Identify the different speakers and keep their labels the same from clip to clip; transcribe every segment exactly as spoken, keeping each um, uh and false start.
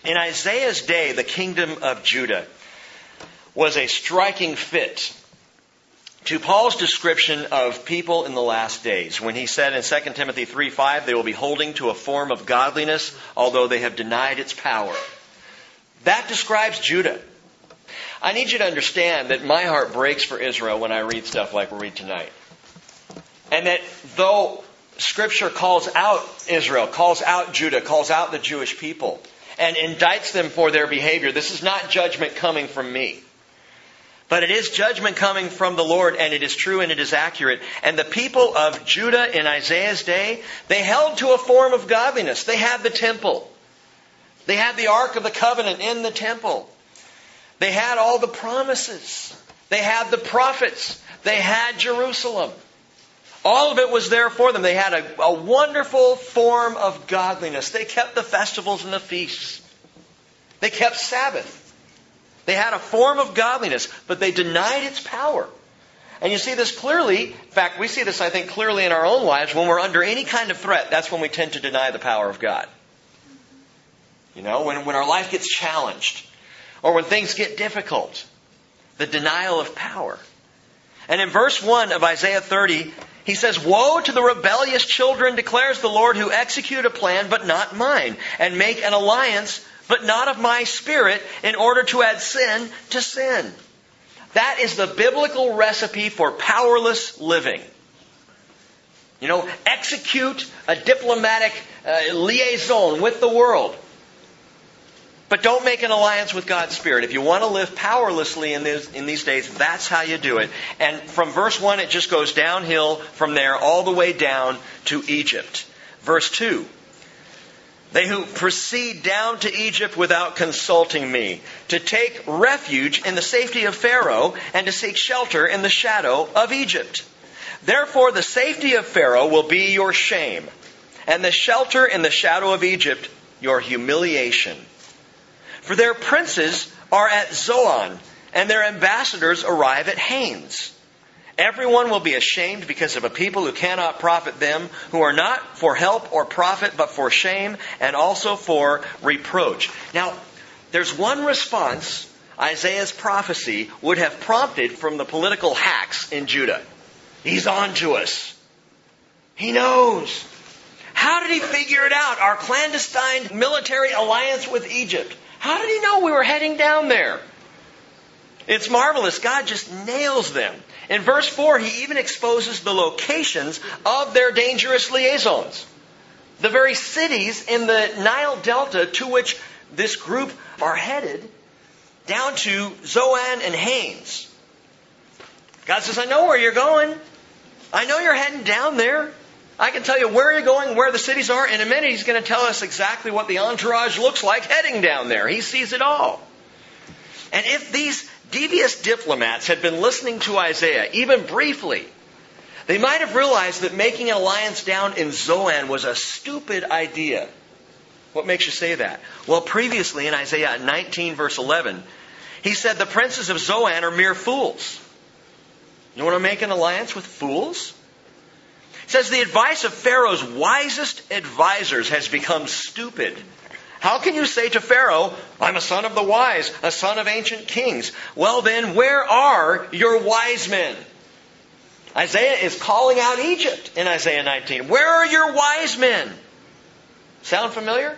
Speaker 1: In Isaiah's day, the kingdom of Judah was a striking fit to Paul's description of people in the last days, when he said in Second Timothy three five, they will be holding to a form of godliness, although they have denied its power. That describes Judah. I need you to understand that my heart breaks for Israel when I read stuff like we read tonight. And that though Scripture calls out Israel, calls out Judah, calls out the Jewish people, and indicts them for their behavior, this is not judgment coming from me. But it is judgment coming from the Lord, and it is true and it is accurate. And the people of Judah in Isaiah's day, they held to a form of godliness. They had the temple. They had the Ark of the Covenant in the temple. They had all the promises. They had the prophets. They had Jerusalem. All of it was there for them. They had a, a wonderful form of godliness. They kept the festivals and the feasts. They kept Sabbath. They had a form of godliness, but they denied its power. And you see this clearly. In fact, we see this, I think, clearly in our own lives. When we're under any kind of threat, that's when we tend to deny the power of God. You know, when, when our life gets challenged, or when things get difficult, the denial of power. And in verse one of Isaiah thirty, he says, "Woe to the rebellious children, declares the Lord, who execute a plan, but not mine, and make an alliance, but not of my spirit, in order to add sin to sin." That is the biblical recipe for powerless living. You know, execute a diplomatic uh, liaison with the world, but don't make an alliance with God's Spirit. If you want to live powerlessly in, this, in these days, that's how you do it. And from verse one, it just goes downhill from there all the way down to Egypt. Verse two. "They who proceed down to Egypt without consulting me, to take refuge in the safety of Pharaoh, and to seek shelter in the shadow of Egypt. Therefore the safety of Pharaoh will be your shame, and the shelter in the shadow of Egypt your humiliation. For their princes are at Zoan, and their ambassadors arrive at Hanes. Everyone will be ashamed because of a people who cannot profit them, who are not for help or profit, but for shame and also for reproach." Now, there's one response Isaiah's prophecy would have prompted from the political hacks in Judah. He's on to us. He knows. How did he figure it out? Our clandestine military alliance with Egypt. How did he know we were heading down there? It's marvelous. God just nails them. In verse four, he even exposes the locations of their dangerous liaisons. The very cities in the Nile Delta to which this group are headed, down to Zoan and Hanes. God says, I know where you're going. I know you're heading down there. I can tell you where you're going, where the cities are. In a minute, he's going to tell us exactly what the entourage looks like heading down there. He sees it all. And if these devious diplomats had been listening to Isaiah, even briefly, they might have realized that making an alliance down in Zoan was a stupid idea. What makes you say that? Well, previously in Isaiah nineteen, verse eleven, he said the princes of Zoan are mere fools. You want to make an alliance with fools? It says the advice of Pharaoh's wisest advisors has become stupid. How can you say to Pharaoh, I'm a son of the wise, a son of ancient kings? Well then, where are your wise men? Isaiah is calling out Egypt in Isaiah nineteen. Where are your wise men? Sound familiar?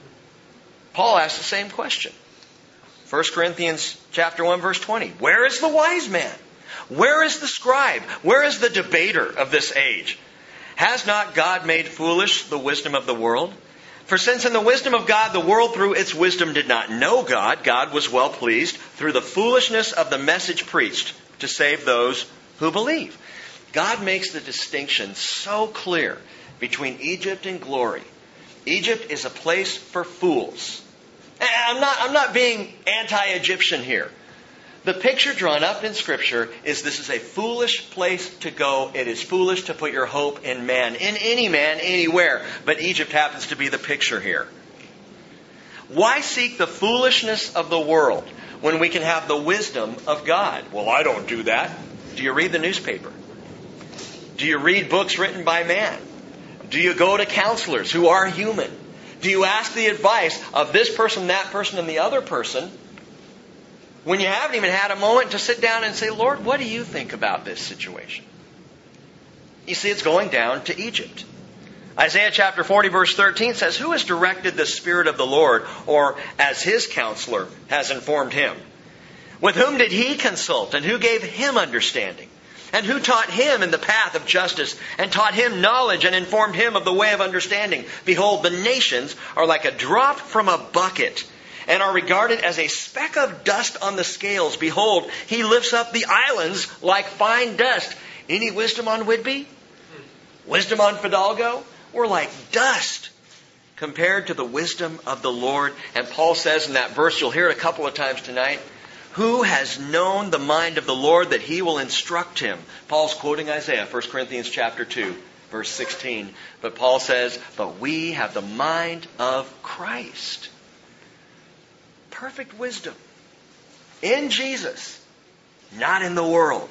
Speaker 1: Paul asked the same question. First Corinthians chapter one, verse twenty. Where is the wise man? Where is the scribe? Where is the debater of this age? Has not God made foolish the wisdom of the world? For since in the wisdom of God, the world through its wisdom did not know God, God was well pleased through the foolishness of the message preached to save those who believe. God makes the distinction so clear between Egypt and glory. Egypt is a place for fools. And I'm not, I'm not being anti-Egyptian here. The picture drawn up in Scripture is this is a foolish place to go. It is foolish to put your hope in man, in any man, anywhere. But Egypt happens to be the picture here. Why seek the foolishness of the world when we can have the wisdom of God? Well, I don't do that. Do you read the newspaper? Do you read books written by man? Do you go to counselors who are human? Do you ask the advice of this person, that person, and the other person when you haven't even had a moment to sit down and say, Lord, what do you think about this situation? You see, it's going down to Egypt. Isaiah chapter forty verse thirteen says, who has directed the Spirit of the Lord, or as His counselor has informed Him? With whom did He consult, and who gave Him understanding? And who taught Him in the path of justice, and taught Him knowledge, and informed Him of the way of understanding? Behold, the nations are like a drop from a bucket, and are regarded as a speck of dust on the scales. Behold, He lifts up the islands like fine dust. Any wisdom on Whidbey? Wisdom on Fidalgo? We're like dust compared to the wisdom of the Lord. And Paul says in that verse, you'll hear it a couple of times tonight, who has known the mind of the Lord that He will instruct him? Paul's quoting Isaiah, First Corinthians chapter two, verse sixteen. But Paul says, but we have the mind of Christ. Perfect wisdom in Jesus, not in the world.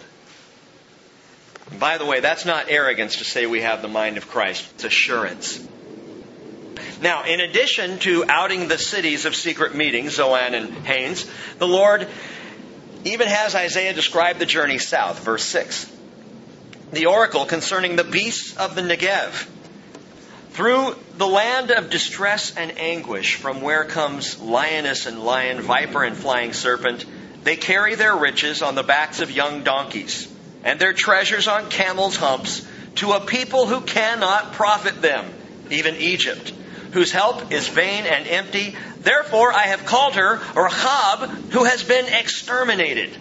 Speaker 1: And by the way, that's not arrogance to say we have the mind of Christ. It's assurance. Now, in addition to outing the cities of secret meetings, Zoan and Hanes, the Lord even has Isaiah describe the journey south, verse six. The oracle concerning the beasts of the Negev. Through the land of distress and anguish, from where comes lioness and lion, viper and flying serpent, they carry their riches on the backs of young donkeys, and their treasures on camels' humps, to a people who cannot profit them, even Egypt, whose help is vain and empty. Therefore I have called her Rahab, who has been exterminated.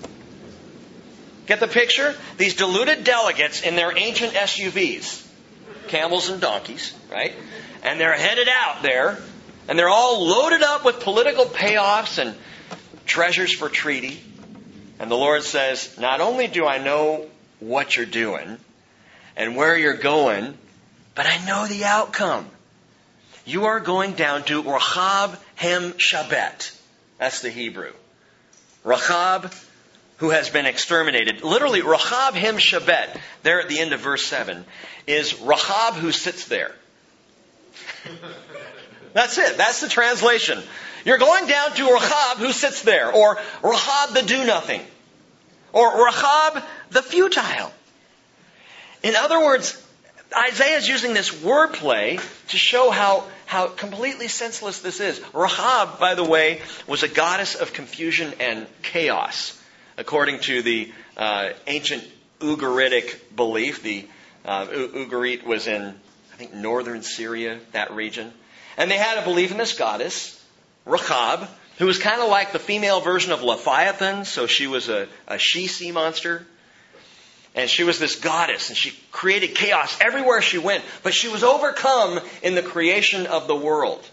Speaker 1: Get the picture? These deluded delegates in their ancient S U Vs, camels and donkeys, right? And they're headed out there, and they're all loaded up with political payoffs and treasures for treaty. And the Lord says, not only do I know what you're doing and where you're going, but I know the outcome. You are going down to Rahab Hem Shabet. That's the Hebrew. Rahab, who has been exterminated. Literally, Rahab Hem Shabet, there at the end of verse seven, is Rahab who sits there. That's it. That's the translation. You're going down to Rahab who sits there, or Rahab the do-nothing, or Rahab the futile. In other words, Isaiah is using this wordplay to show how, how completely senseless this is. Rahab, by the way, was a goddess of confusion and chaos, according to the uh, ancient Ugaritic belief. The uh, Ugarit was in, I think, northern Syria, that region. And they had a belief in this goddess, Rahab, who was kind of like the female version of Leviathan. So she was a, a she-sea monster. And she was this goddess, and she created chaos everywhere she went. But she was overcome in the creation of the world.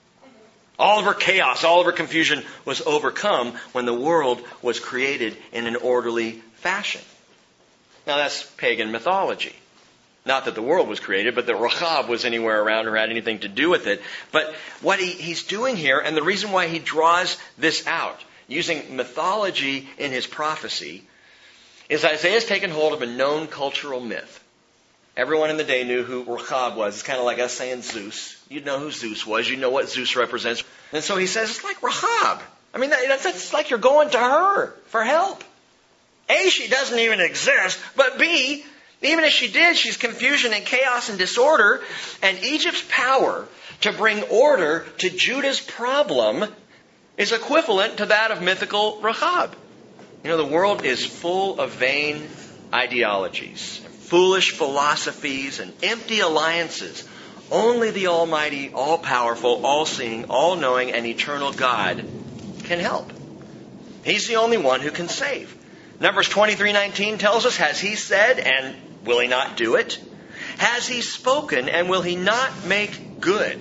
Speaker 1: All of her chaos, all of her confusion was overcome when the world was created in an orderly fashion. Now that's pagan mythology. Not that the world was created, but that Rahab was anywhere around or had anything to do with it. But what he, he's doing here, and the reason why he draws this out, using mythology in his prophecy, is Isaiah's taken hold of a known cultural myth. Everyone in the day knew who Rahab was. It's kind of like us saying Zeus. You'd know who Zeus was. You know what Zeus represents. And so he says, it's like Rahab. I mean, that's, that's like you're going to her for help. A, she doesn't even exist. But B, even if she did, she's confusion and chaos and disorder. And Egypt's power to bring order to Judah's problem is equivalent to that of mythical Rahab. You know, the world is full of vain ideologies, foolish philosophies, and empty alliances. Only the Almighty, all-powerful, all-seeing, all-knowing, and eternal God can help. He's the only one who can save. Numbers twenty-three nineteen tells us, has He said, and will He not do it? Has He spoken, and will He not make good?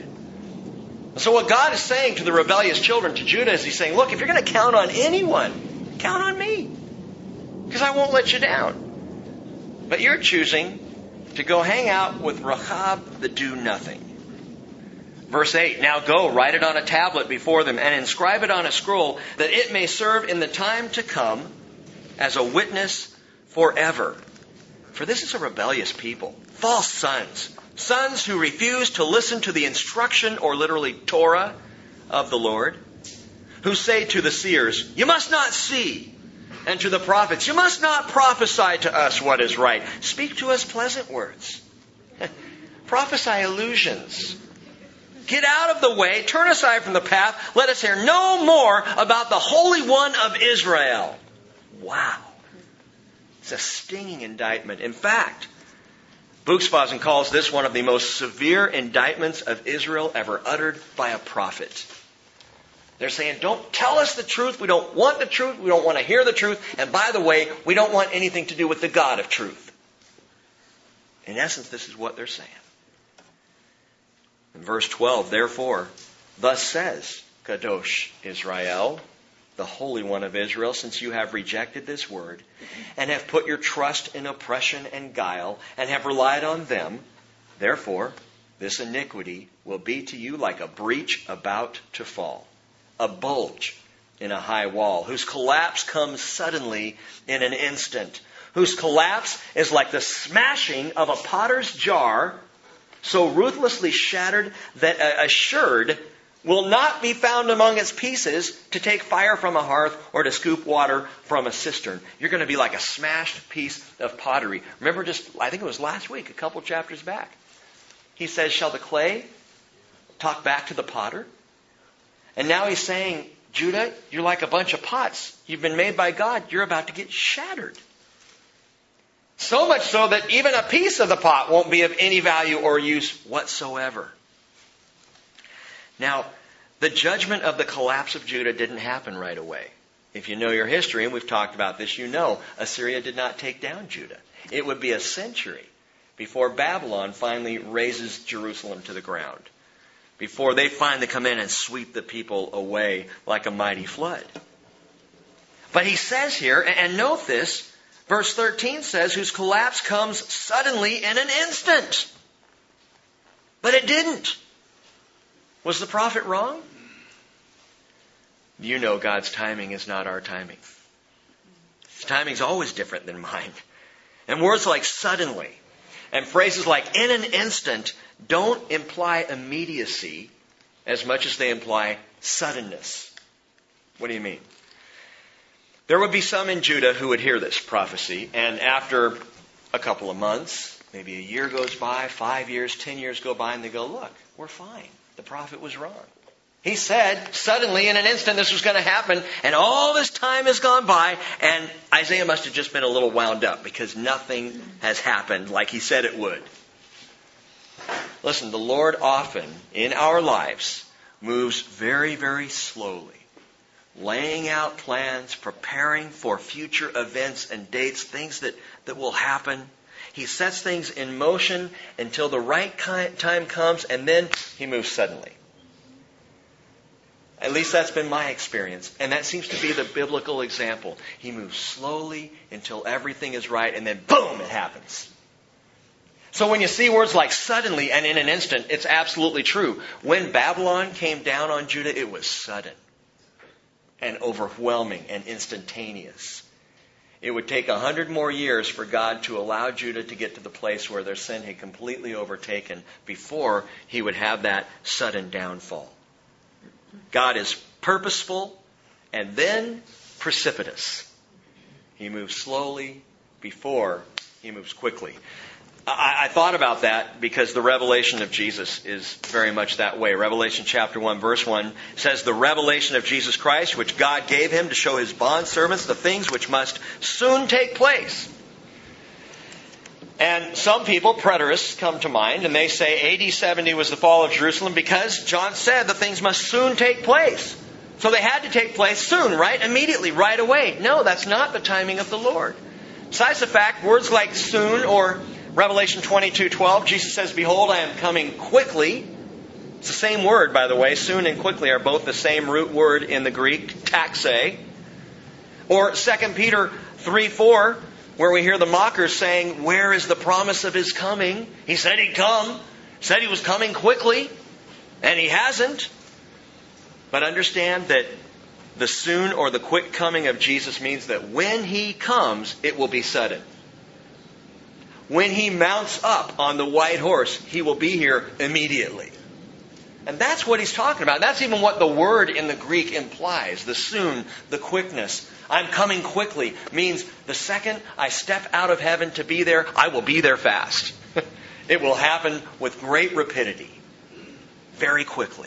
Speaker 1: So what God is saying to the rebellious children, to Judah, is He's saying, look, if you're going to count on anyone, count on me, because I won't let you down. But you're choosing to go hang out with Rahab the do-nothing. Verse eight, now go, write it on a tablet before them, and inscribe it on a scroll, that it may serve in the time to come as a witness forever. For this is a rebellious people, false sons. Sons who refuse to listen to the instruction, or literally Torah, of the Lord. Who say to the seers, you must not see. And to the prophets, you must not prophesy to us what is right. Speak to us pleasant words. Prophesy illusions. Get out of the way. Turn aside from the path. Let us hear no more about the Holy One of Israel. Wow. It's a stinging indictment. In fact, Buxbazen calls this one of the most severe indictments of Israel ever uttered by a prophet. They're saying, don't tell us the truth. We don't want the truth. We don't want to hear the truth. And by the way, we don't want anything to do with the God of truth. In essence, this is what they're saying. In verse twelve, therefore, thus says Kadosh Israel, the Holy One of Israel, since you have rejected this word, and have put your trust in oppression and guile, and have relied on them, therefore, this iniquity will be to you like a breach about to fall, a bulge in a high wall, whose collapse comes suddenly in an instant, whose collapse is like the smashing of a potter's jar, so ruthlessly shattered that a sherd will not be found among its pieces to take fire from a hearth or to scoop water from a cistern. You're going to be like a smashed piece of pottery. Remember just, I think it was last week, a couple chapters back. He says, shall the clay talk back to the potter? And now he's saying, Judah, you're like a bunch of pots. You've been made by God. You're about to get shattered. So much so that even a piece of the pot won't be of any value or use whatsoever. Now, the judgment of the collapse of Judah didn't happen right away. If you know your history, and we've talked about this, you know Assyria did not take down Judah. It would be a century before Babylon finally razes Jerusalem to the ground, before they finally come in and sweep the people away like a mighty flood. But he says here, and note this, verse thirteen says, whose collapse comes suddenly in an instant. But it didn't. Was the prophet wrong? You know God's timing is not our timing. His timing is always different than mine. And words like suddenly and phrases like in an instant don't imply immediacy as much as they imply suddenness. What do you mean? There would be some in Judah who would hear this prophecy, and after a couple of months, maybe a year goes by, five years, ten years go by, and they go, look, we're fine. The prophet was wrong. He said suddenly in an instant this was going to happen, and all this time has gone by, and Isaiah must have just been a little wound up because nothing has happened like he said it would. Listen, the Lord often in our lives moves very, very slowly, laying out plans, preparing for future events and dates, things that, that will happen. He sets things in motion until the right time comes, and then he moves suddenly. At least that's been my experience. And that seems to be the biblical example. He moves slowly until everything is right, and then boom, it happens. So when you see words like suddenly and in an instant, it's absolutely true. When Babylon came down on Judah, it was sudden and overwhelming and instantaneous. It would take a hundred more years for God to allow Judah to get to the place where their sin had completely overtaken before he would have that sudden downfall. God is purposeful and then precipitous. He moves slowly before he moves quickly. I, I thought about that because the revelation of Jesus is very much that way. Revelation chapter one verse one says, the revelation of Jesus Christ, which God gave him to show his bondservants the things which must soon take place. And some people, preterists, come to mind, and they say A D seventy was the fall of Jerusalem because John said the things must soon take place. So they had to take place soon, right? Immediately, right away. No, that's not the timing of the Lord. Besides the fact, words like soon or Revelation twenty-two twelve, Jesus says, behold, I am coming quickly. It's the same word, by the way. Soon and quickly are both the same root word in the Greek, taxe. Or Second Peter three four, where we hear the mockers saying, where is the promise of his coming? He said he'd come. Said he was coming quickly. And he hasn't. But understand that the soon or the quick coming of Jesus means that when he comes, it will be sudden. when he mounts up on the white horse, he will be here immediately. And that's what he's talking about. That's even what the word in the Greek implies. The soon, the quickness. I'm coming quickly means the second I step out of heaven to be there, I will be there fast. It will happen with great rapidity. Very quickly.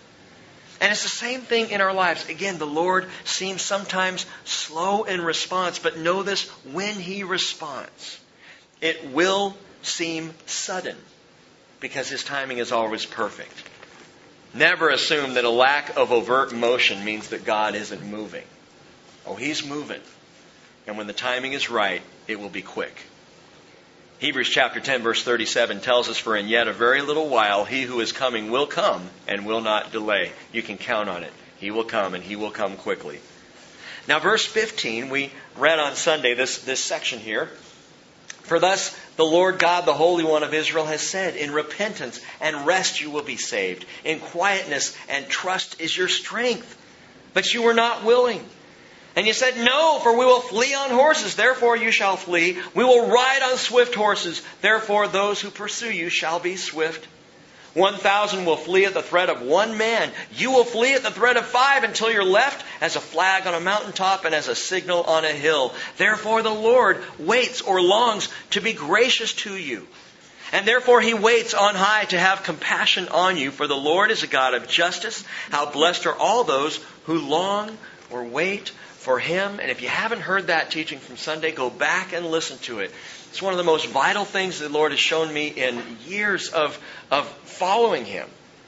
Speaker 1: And it's the same thing in our lives. Again, the Lord seems sometimes slow in response, but know this, when He responds, it will seem sudden because His timing is always perfect. Never assume that a lack of overt motion means that God isn't moving. Oh, He's moving. And when the timing is right, it will be quick. Hebrews chapter ten verse thirty-seven tells us, for in yet a very little while He who is coming will come and will not delay. You can count on it. He will come and He will come quickly. Now verse fifteen, we read on Sunday this, this section here. For thus the Lord God, the Holy One of Israel, has said, in repentance and rest you will be saved. In quietness and trust is your strength. But you were not willing. And you said, no, for we will flee on horses, therefore you shall flee. We will ride on swift horses, therefore those who pursue you shall be swift. One thousand will flee at the threat of one man. You will flee at the threat of five until you're left as a flag on a mountaintop and as a signal on a hill. Therefore the Lord waits or longs to be gracious to you. And therefore He waits on high to have compassion on you. For the Lord is a God of justice. How blessed are all those who long or wait for Him. And if you haven't heard that teaching from Sunday, go back and listen to it. It's one of the most vital things the Lord has shown me in years of, of following Him.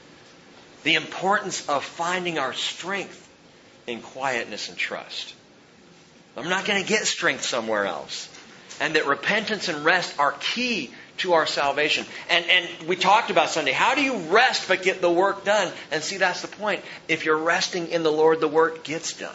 Speaker 1: The importance of finding our strength in quietness and trust. I'm not going to get strength somewhere else. And that repentance and rest are key to our salvation. And, and we talked about Sunday, how do you rest but get the work done? And see, that's the point. If you're resting in the Lord, the work gets done.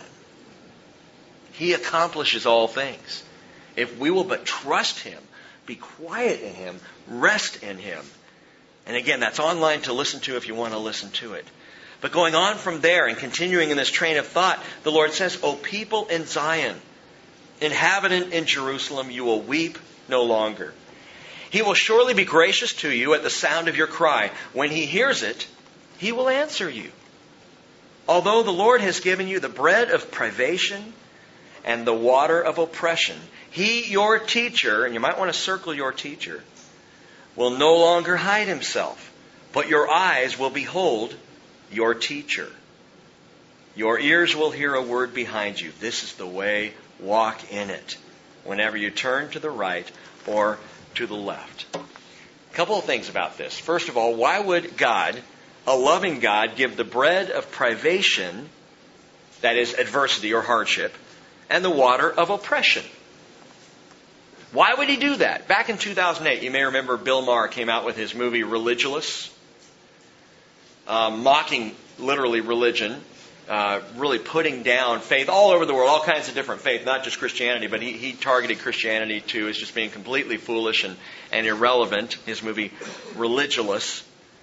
Speaker 1: He accomplishes all things. If we will but trust Him, be quiet in Him, rest in Him. And again, that's online to listen to if you want to listen to it. But going on from there and continuing in this train of thought, the Lord says, O people in Zion, inhabitant in Jerusalem, you will weep no longer. He will surely be gracious to you at the sound of your cry. When He hears it, He will answer you. Although the Lord has given you the bread of privation and the water of oppression, He, your teacher, and you might want to circle your teacher, will no longer hide Himself, but your eyes will behold your teacher. Your ears will hear a word behind you. This is the way, walk in it, whenever you turn to the right or to the left. A couple of things about this. First of all, why would God, a loving God, give the bread of privation, that is adversity or hardship, and the water of oppression? Why would He do that? Back in two thousand eight, you may remember Bill Maher came out with his movie Religulous, uh, mocking literally religion, uh, really putting down faith all over the world, all kinds of different faith, not just Christianity, but he, he targeted Christianity too as just being completely foolish and, and irrelevant, his movie Religulous.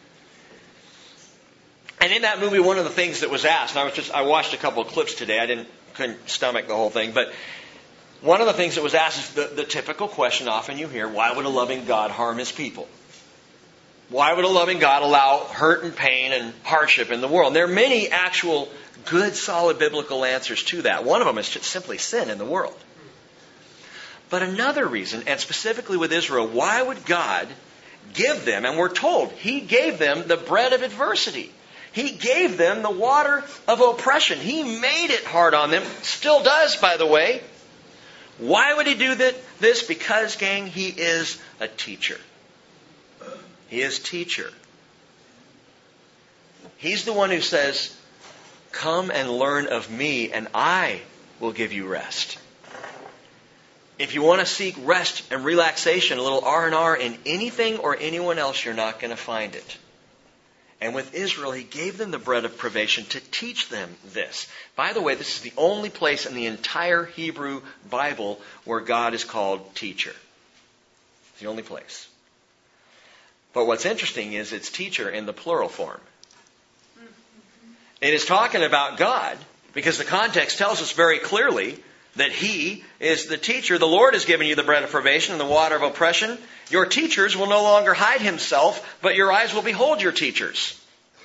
Speaker 1: And in that movie, one of the things that was asked, and I was just I watched a couple of clips today, I didn't couldn't stomach the whole thing, but one of the things that was asked is the, the typical question often you hear, why would a loving God harm His people? Why would a loving God allow hurt and pain and hardship in the world? And there are many actual good, solid biblical answers to that. One of them is just simply sin in the world. But another reason, and specifically with Israel, why would God give them, and we're told He gave them the bread of adversity. He gave them the water of oppression. He made it hard on them. Still does, by the way. Why would He do this? Because, gang, He is a teacher. He is teacher. He's the one who says, come and learn of me, and I will give you rest. If you want to seek rest and relaxation, a little R and R in anything or anyone else, you're not going to find it. And with Israel, He gave them the bread of privation to teach them this. By the way, this is the only place in the entire Hebrew Bible where God is called teacher. It's the only place. But what's interesting is it's teacher in the plural form. It is talking about God, because the context tells us very clearly that He is the teacher. The Lord has given you the bread of probation and the water of oppression. Your teachers will no longer hide Himself, but your eyes will behold your teachers.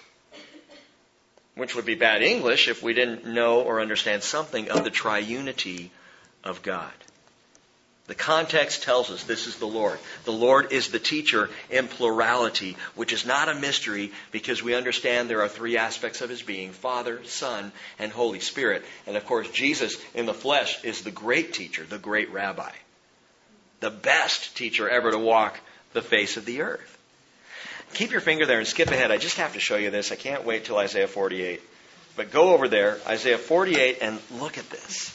Speaker 1: Which would be bad English if we didn't know or understand something of the triunity of God. The context tells us this is the Lord. The Lord is the teacher in plurality, which is not a mystery because we understand there are three aspects of His being: Father, Son, and Holy Spirit. And of course, Jesus in the flesh is the great teacher, the great rabbi. The best teacher ever to walk the face of the earth. Keep your finger there and skip ahead. I just have to show you this. I can't wait till Isaiah forty-eight. But go over there, Isaiah forty-eight, and look at this.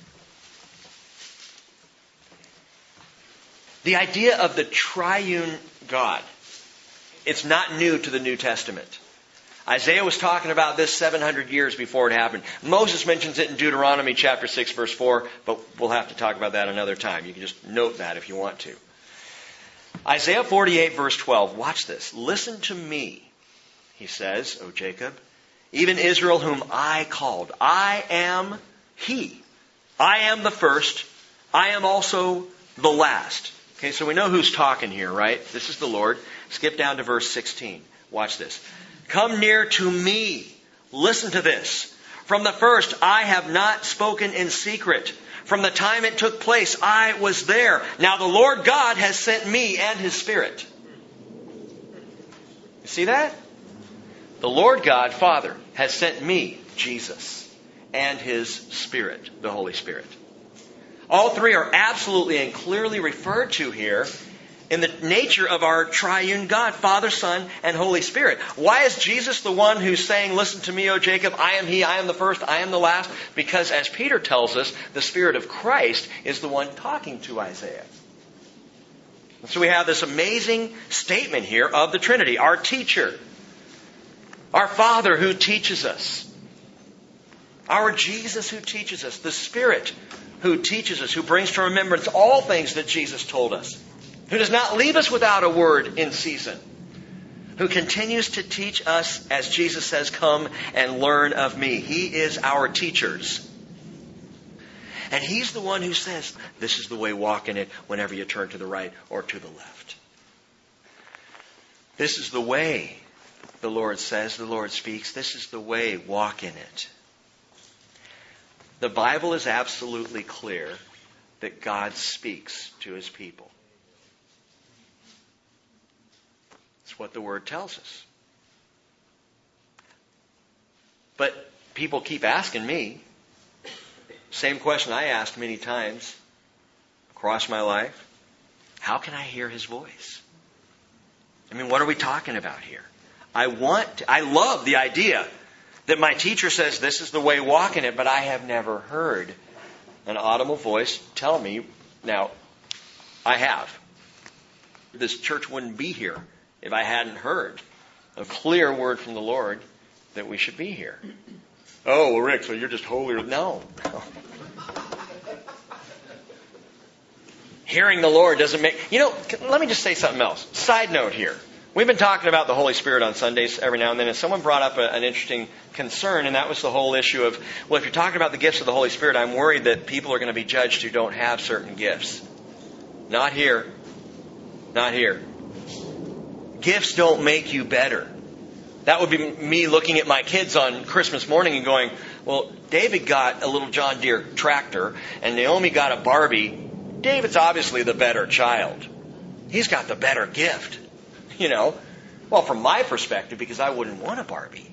Speaker 1: The idea of the triune God, it's not new to the New Testament. Isaiah was talking about this seven hundred years before it happened. Moses mentions it in Deuteronomy chapter six, verse four, but we'll have to talk about that another time. You can just note that if you want to. Isaiah forty-eight, verse twelve, watch this. Listen to me, he says, O Jacob, even Israel whom I called. I am He. I am the first. I am also the last. Okay, so we know who's talking here, right? This is the Lord. Skip down to verse sixteen. Watch this. Come near to me. Listen to this. From the first, I have not spoken in secret. From the time it took place, I was there. Now the Lord God has sent me and His Spirit. You see that? The Lord God, Father, has sent me, Jesus, and His Spirit, the Holy Spirit. All three are absolutely and clearly referred to here in the nature of our triune God, Father, Son, and Holy Spirit. Why is Jesus the one who's saying, listen to me, O Jacob, I am He, I am the first, I am the last? Because as Peter tells us, the Spirit of Christ is the one talking to Isaiah. And so we have this amazing statement here of the Trinity. Our teacher, our Father who teaches us, our Jesus who teaches us, the Spirit who teaches us, who brings to remembrance all things that Jesus told us, who does not leave us without a word in season, who continues to teach us, as Jesus says, come and learn of me. He is our teachers. And He's the one who says, this is the way, walk in it whenever you turn to the right or to the left. This is the way, the Lord says, the Lord speaks. This is the way, walk in it. The Bible is absolutely clear that God speaks to His people. It's what the Word tells us. But people keep asking me, same question I asked many times across my life, how can I hear His voice? I mean, what are we talking about here? I want, to, I love the idea that my teacher says this is the way, walk in it, but I have never heard an audible voice tell me. Now, I have. This church wouldn't be here if I hadn't heard a clear word from the Lord that we should be here. Oh, well, Rick, so you're just holier. No. no. Hearing the Lord doesn't make... You know, let me just say something else. Side note here. We've been talking about the Holy Spirit on Sundays every now and then, and someone brought up a, an interesting concern, and that was the whole issue of, well, if you're talking about the gifts of the Holy Spirit, I'm worried that people are going to be judged who don't have certain gifts. Not here. Not here. Gifts don't make you better. That would be me looking at my kids on Christmas morning and going, well, David got a little John Deere tractor, and Naomi got a Barbie. David's obviously the better child. He's got the better gift. You know, well, from my perspective, because I wouldn't want a Barbie.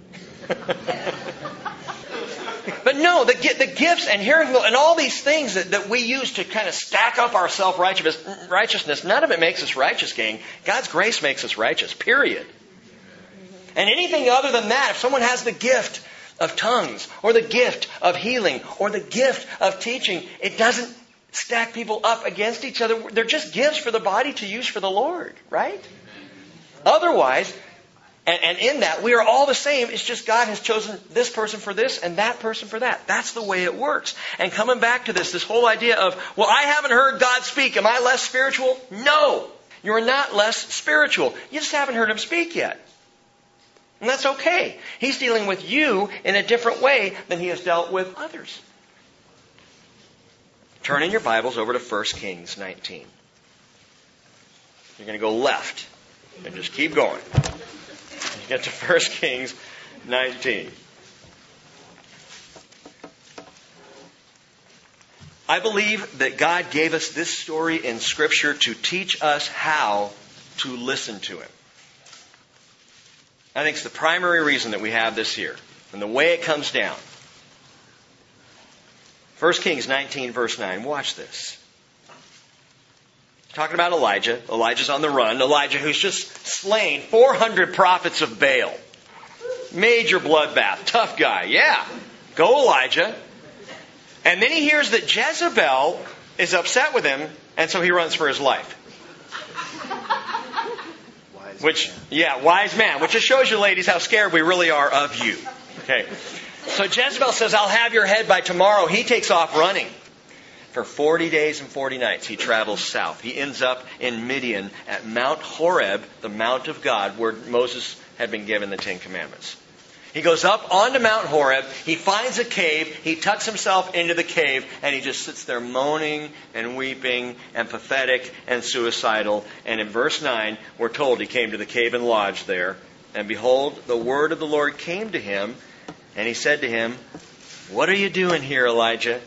Speaker 1: But no, the, the gifts and hearing and all these things that, that we use to kind of stack up our self-righteousness, none of it makes us righteous, gang. God's grace makes us righteous, period. And anything other than that, if someone has the gift of tongues or the gift of healing or the gift of teaching, it doesn't stack people up against each other. They're just gifts for the body to use for the Lord, right? Otherwise, and, and in that, we are all the same. It's just God has chosen this person for this and that person for that. That's the way it works. And coming back to this, this whole idea of, well, I haven't heard God speak. Am I less spiritual? No. You're not less spiritual. You just haven't heard Him speak yet. And that's okay. He's dealing with you in a different way than He has dealt with others. Turn in your Bibles over to First Kings nineteen. You're going to go left and just keep going. You get to First Kings nineteen. I believe that God gave us this story in Scripture to teach us how to listen to Him. I think it's the primary reason that we have this here. And the way it comes down. First Kings nineteen, verse nine. Watch this. Talking about Elijah. Elijah's on the run. Elijah who's just slain four hundred prophets of Baal. Major bloodbath. Tough guy. Yeah. Go Elijah. And then he hears that Jezebel is upset with him, and so he runs for his life.
Speaker 2: Wise
Speaker 1: Which,
Speaker 2: man.
Speaker 1: yeah, wise man. Which just shows you, ladies, how scared we really are of you. Okay. So Jezebel says, I'll have your head by tomorrow. He takes off running. For forty days and forty nights, he travels south. He ends up in Midian at Mount Horeb, the Mount of God, where Moses had been given the Ten Commandments. He goes up onto Mount Horeb, he finds a cave, he tucks himself into the cave, and he just sits there moaning and weeping and pathetic and suicidal. And in verse nine, we're told he came to the cave and lodged there. And behold, the word of the Lord came to him, and he said to him, What are you doing here, Elijah?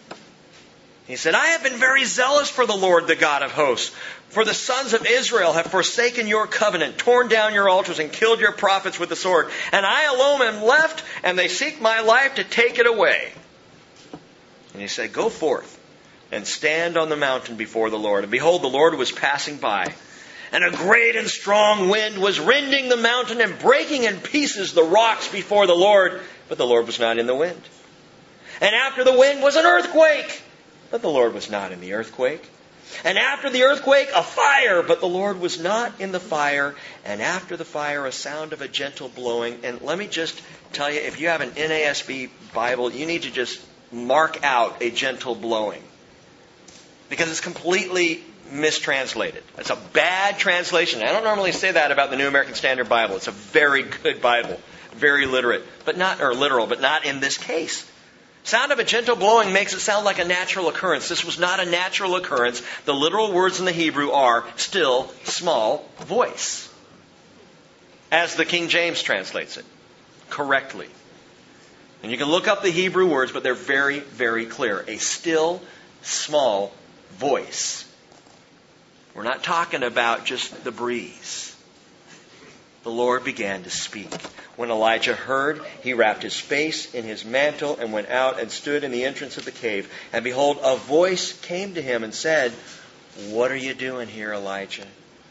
Speaker 1: He said, I have been very zealous for the Lord, the God of hosts. For the sons of Israel have forsaken your covenant, torn down your altars, and killed your prophets with the sword. And I alone am left, and they seek my life to take it away. And he said, Go forth, and stand on the mountain before the Lord. And behold, the Lord was passing by. And a great and strong wind was rending the mountain and breaking in pieces the rocks before the Lord. But the Lord was not in the wind. And after the wind was an earthquake. But the Lord was not in the earthquake. And after the earthquake, a fire. But the Lord was not in the fire. And after the fire, a sound of a gentle blowing. And let me just tell you, if you have an N A S B Bible, you need to just mark out a gentle blowing. Because it's completely mistranslated. It's a bad translation. I don't normally say that about the New American Standard Bible. It's a very good Bible. Very literate. But not, or literal, but not in this case. Sound of a gentle blowing makes it sound like a natural occurrence. This was not a natural occurrence. The literal words in the Hebrew are still, small, voice. As the King James translates it correctly. And you can look up the Hebrew words, but they're very, very clear. A still, small voice. We're not talking about just the breeze. The Lord began to speak. When Elijah heard, he wrapped his face in his mantle and went out and stood in the entrance of the cave. And behold, a voice came to him and said, What are you doing here, Elijah?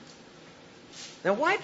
Speaker 1: Now, why,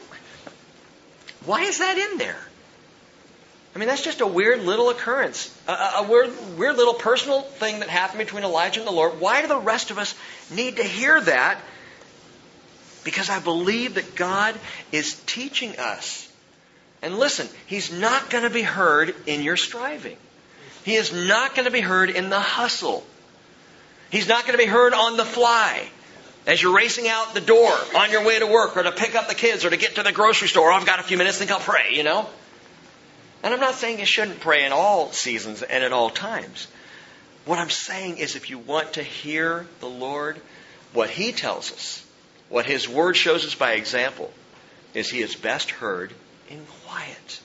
Speaker 1: why is that in there? I mean, that's just a weird little occurrence. A, a weird, weird little personal thing that happened between Elijah and the Lord. Why do the rest of us need to hear that? Because I believe that God is teaching us. And listen, He's not going to be heard in your striving. He is not going to be heard in the hustle. He's not going to be heard on the fly. As you're racing out the door on your way to work or to pick up the kids or to get to the grocery store. Oh, I've got a few minutes, think I'll pray, you know. And I'm not saying you shouldn't pray in all seasons and at all times. What I'm saying is if you want to hear the Lord, what He tells us, what His Word shows us by example, is He is best heard in quiet.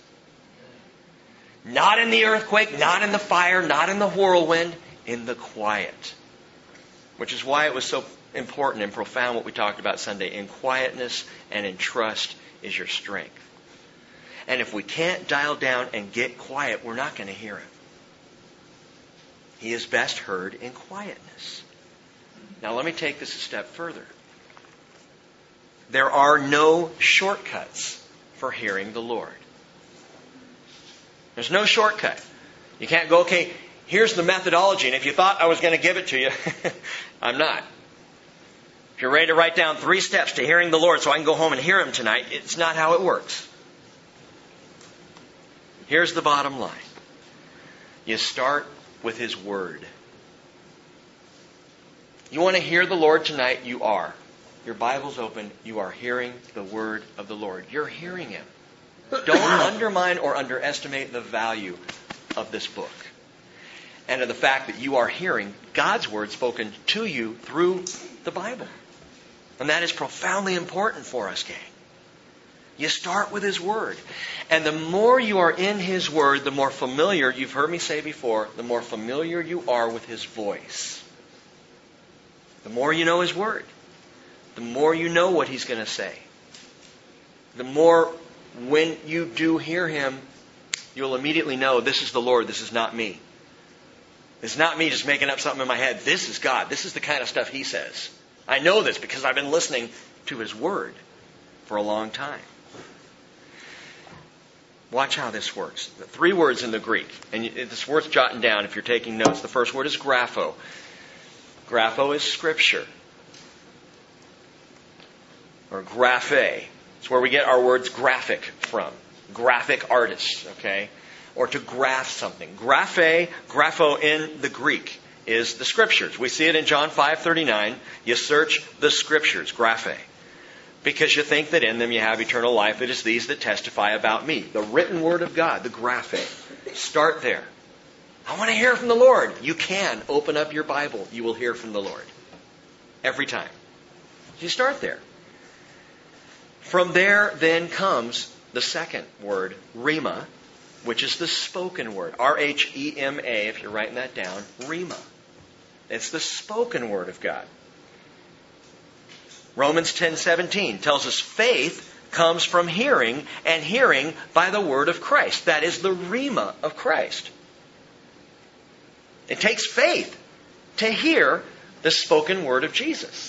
Speaker 1: Not in the earthquake, not in the fire, not in the whirlwind, in the quiet. Which is why it was so important and profound what we talked about Sunday. In quietness and in trust is your strength. And if we can't dial down and get quiet, we're not going to hear Him. He is best heard in quietness. Now let me take this a step further. There are no shortcuts for hearing the Lord. There's no shortcut. You can't go, okay, here's the methodology, and if you thought I was going to give it to you, I'm not. If you're ready to write down three steps to hearing the Lord so I can go home and hear Him tonight, it's not how it works. Here's the bottom line. You start with His Word. You want to hear the Lord tonight? You are. Your Bible's open. You are hearing the Word of the Lord. You're hearing Him. Don't undermine or underestimate the value of this book. and of the fact that you are hearing God's Word spoken to you through the Bible. And that is profoundly important for us, gang. You start with His Word. And the more you are in His Word, the more familiar, you've heard me say before, the more familiar you are with His voice. The more you know His Word, the more you know what He's going to say. The more when you do hear Him, you'll immediately know this is the Lord, this is not me. It's not me just making up something in my head. This is God. This is the kind of stuff He says. I know this because I've been listening to His Word for a long time. Watch how this works. The three words in the Greek, and it's worth jotting down if you're taking notes. The first word is grapho. Grapho is Scripture. Or graphe. It's where we get our words graphic from. Graphic artists, okay? Or to graph something. Graphe, grapho in the Greek is the Scriptures. We see it in John five thirty-nine. You search the Scriptures, graphe. Because you think that in them you have eternal life. It is these that testify about me. The written Word of God, the graphe. Start there. I want to hear from the Lord. You can open up your Bible. You will hear from the Lord. Every time. You start there. From there then comes the second word, rhema, which is the spoken word. R H E M A, if you're writing that down, rhema. It's the spoken word of God. Romans ten seventeen tells us faith comes from hearing, and hearing by the word of Christ. That is the rhema of Christ. It takes faith to hear the spoken word of Jesus.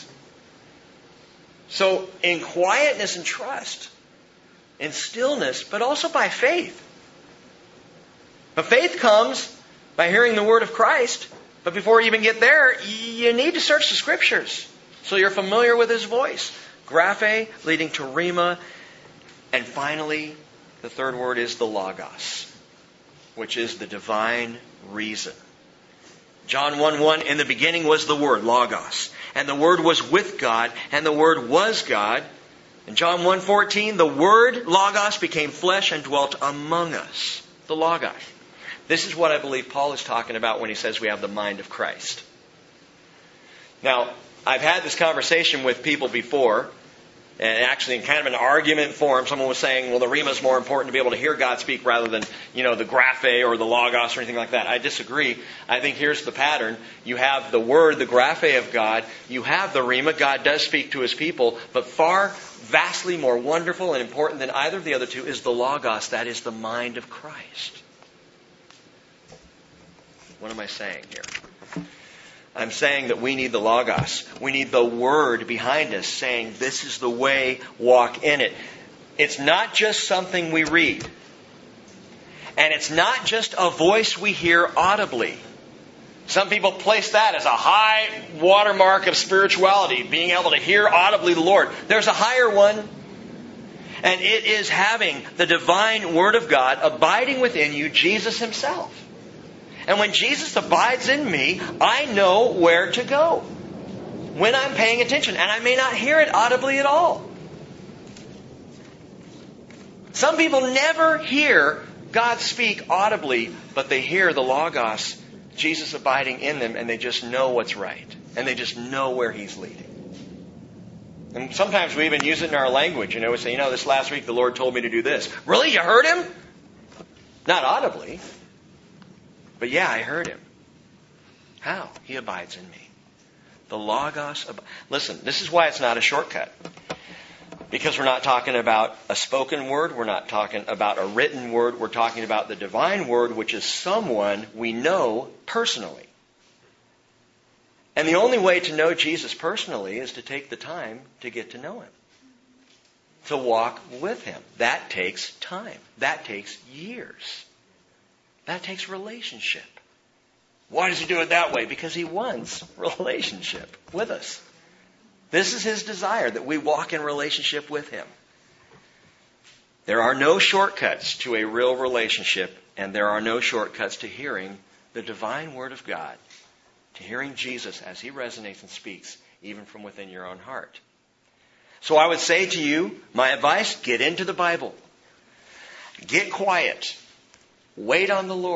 Speaker 1: So, in quietness and trust, in stillness, but also by faith. But faith comes by hearing the word of Christ. But before you even get there, you need to search the Scriptures. So you're familiar with His voice. Graphe leading to rhema. And finally, the third word is the logos, which is the divine reason. John one one, in the beginning was the Word, logos. And the Word was with God, and the Word was God. In John one fourteen, the Word, logos, became flesh and dwelt among us. The logos. This is what I believe Paul is talking about when he says we have the mind of Christ. Now, I've had this conversation with people before, and actually in kind of an argument form, someone was saying, well, the rhema is more important to be able to hear God speak rather than, you know, the graphe or the logos or anything like that. I disagree. I think here's the pattern. You have the word, the graphe of God. You have the rhema. God does speak to His people. But far, vastly more wonderful and important than either of the other two is the logos. That is the mind of Christ. What am I saying here? I'm saying that we need the logos. We need the word behind us saying, this is the way, walk in it. It's not just something we read. And it's not just a voice we hear audibly. Some people place that as a high watermark of spirituality, being able to hear audibly the Lord. There's a higher one. And it is having the divine Word of God abiding within you, Jesus Himself. And when Jesus abides in me, I know where to go when I'm paying attention. And I may not hear it audibly at all. Some people never hear God speak audibly, but they hear the logos, Jesus abiding in them, and they just know what's right. And they just know where He's leading. And sometimes we even use it in our language. You know, we say, you know, this last week the Lord told me to do this. Really? You heard Him? Not audibly. But yeah, I heard Him. How? He abides in me. The logos. Ab- Listen, this is why it's not a shortcut. Because we're not talking about a spoken word. We're not talking about a written word. We're talking about the divine word, which is someone we know personally. And the only way to know Jesus personally is to take the time to get to know Him. To walk with Him. That takes time. That takes years. That takes relationship. Why does He do it that way? Because He wants relationship with us. This is His desire, that we walk in relationship with Him. There are no shortcuts to a real relationship, and there are no shortcuts to hearing the divine Word of God, to hearing Jesus as He resonates and speaks, even from within your own heart. So I would say to you, my advice, get into the Bible. Get quiet. Wait on the Lord.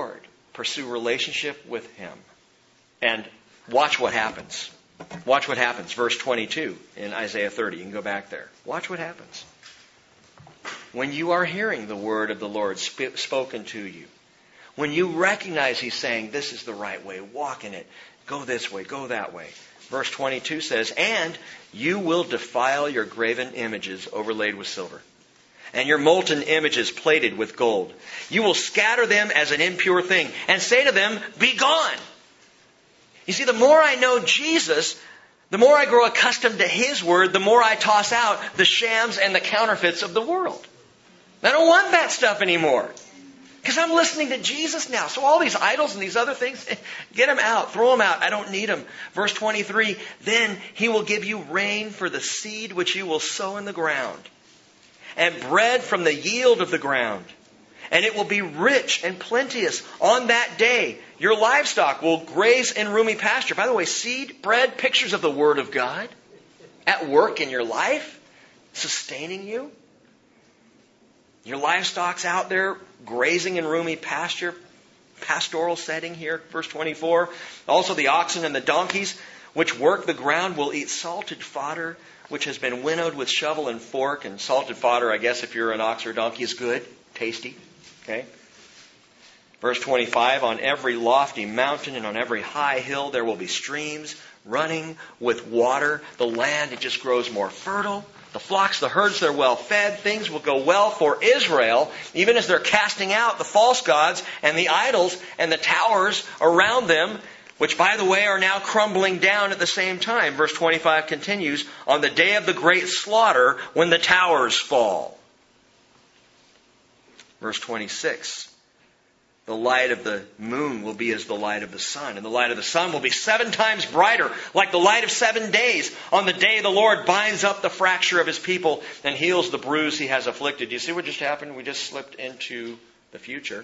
Speaker 1: Pursue relationship with Him. And watch what happens. Watch what happens. Verse twenty-two in Isaiah thirty. You can go back there. Watch what happens. When you are hearing the word of the Lord sp- spoken to you, when you recognize He's saying, this is the right way, walk in it, go this way, go that way. Verse twenty-two says, and you will defile your graven images overlaid with silver, and your molten images plated with gold. You will scatter them as an impure thing, and say to them, be gone. You see, the more I know Jesus, the more I grow accustomed to His word, the more I toss out the shams and the counterfeits of the world. I don't want that stuff anymore. Because I'm listening to Jesus now. So all these idols and these other things, get them out. Throw them out. I don't need them. Verse twenty-three, then He will give you rain for the seed which you will sow in the ground, and bread from the yield of the ground. And it will be rich and plenteous on that day. Your livestock will graze in roomy pasture. By the way, seed, bread, pictures of the Word of God at work in your life, sustaining you. Your livestock's out there grazing in roomy pasture, pastoral setting here, verse twenty-four. Also the oxen and the donkeys which work the ground will eat salted fodder, which has been winnowed with shovel and fork. And salted fodder, I guess if you're an ox or donkey, is good, tasty. Okay. Verse twenty-five, on every lofty mountain and on every high hill there will be streams running with water. The land, it just grows more fertile. The flocks, the herds, they're well fed. Things will go well for Israel, even as they're casting out the false gods and the idols and the towers around them, which, by the way, are now crumbling down at the same time. Verse twenty-five continues, on the day of the great slaughter, when the towers fall. Verse twenty-six, the light of the moon will be as the light of the sun, and the light of the sun will be seven times brighter, like the light of seven days, on the day the Lord binds up the fracture of His people and heals the bruise He has afflicted. Do you see what just happened? We just slipped into the future.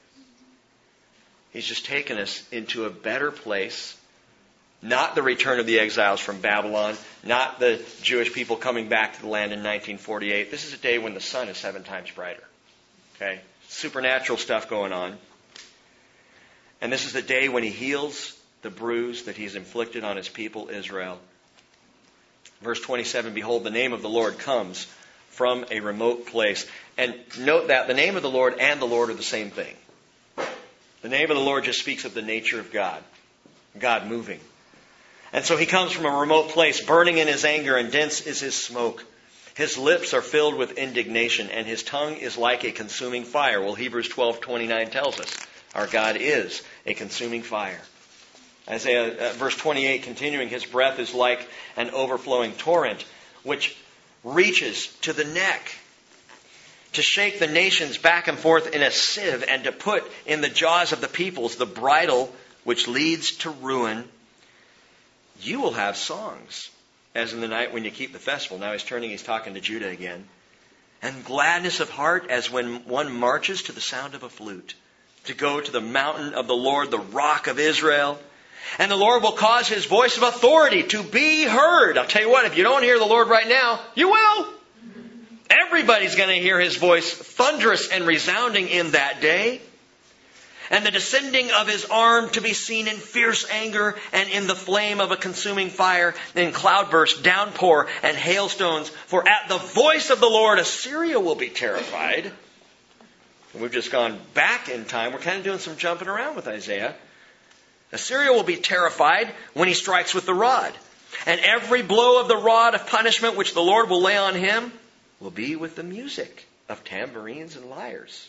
Speaker 1: He's just taken us into a better place. Not the return of the exiles from Babylon, not the Jewish people coming back to the land in nineteen forty-eight. This is a day when the sun is seven times brighter. Okay? Supernatural stuff going on. And this is the day when He heals the bruise that He's inflicted on His people, Israel. Verse twenty-seven, behold, the name of the Lord comes from a remote place. And note that the name of the Lord and the Lord are the same thing. The name of the Lord just speaks of the nature of God. God moving. And so He comes from a remote place, burning in His anger, and dense is His smoke. His lips are filled with indignation, and His tongue is like a consuming fire. Well, Hebrews twelve twenty-nine tells us our God is a consuming fire. Isaiah uh, verse twenty-eight, continuing, His breath is like an overflowing torrent, which reaches to the neck, to shake the nations back and forth in a sieve, and to put in the jaws of the peoples the bridle which leads to ruin. You will have songs, as in the night when you keep the festival. Now he's turning, he's talking to Judah again. And gladness of heart as when one marches to the sound of a flute, to go to the mountain of the Lord, the rock of Israel. And the Lord will cause His voice of authority to be heard. I'll tell you what, if you don't hear the Lord right now, you will. Everybody's going to hear His voice thunderous and resounding in that day. And the descending of His arm to be seen in fierce anger and in the flame of a consuming fire, in cloudburst, downpour, and hailstones. For at the voice of the Lord, Assyria will be terrified. We've just gone back in time. We're kind of doing some jumping around with Isaiah. Assyria will be terrified when he strikes with the rod. And every blow of the rod of punishment which the Lord will lay on him will be with the music of tambourines and lyres.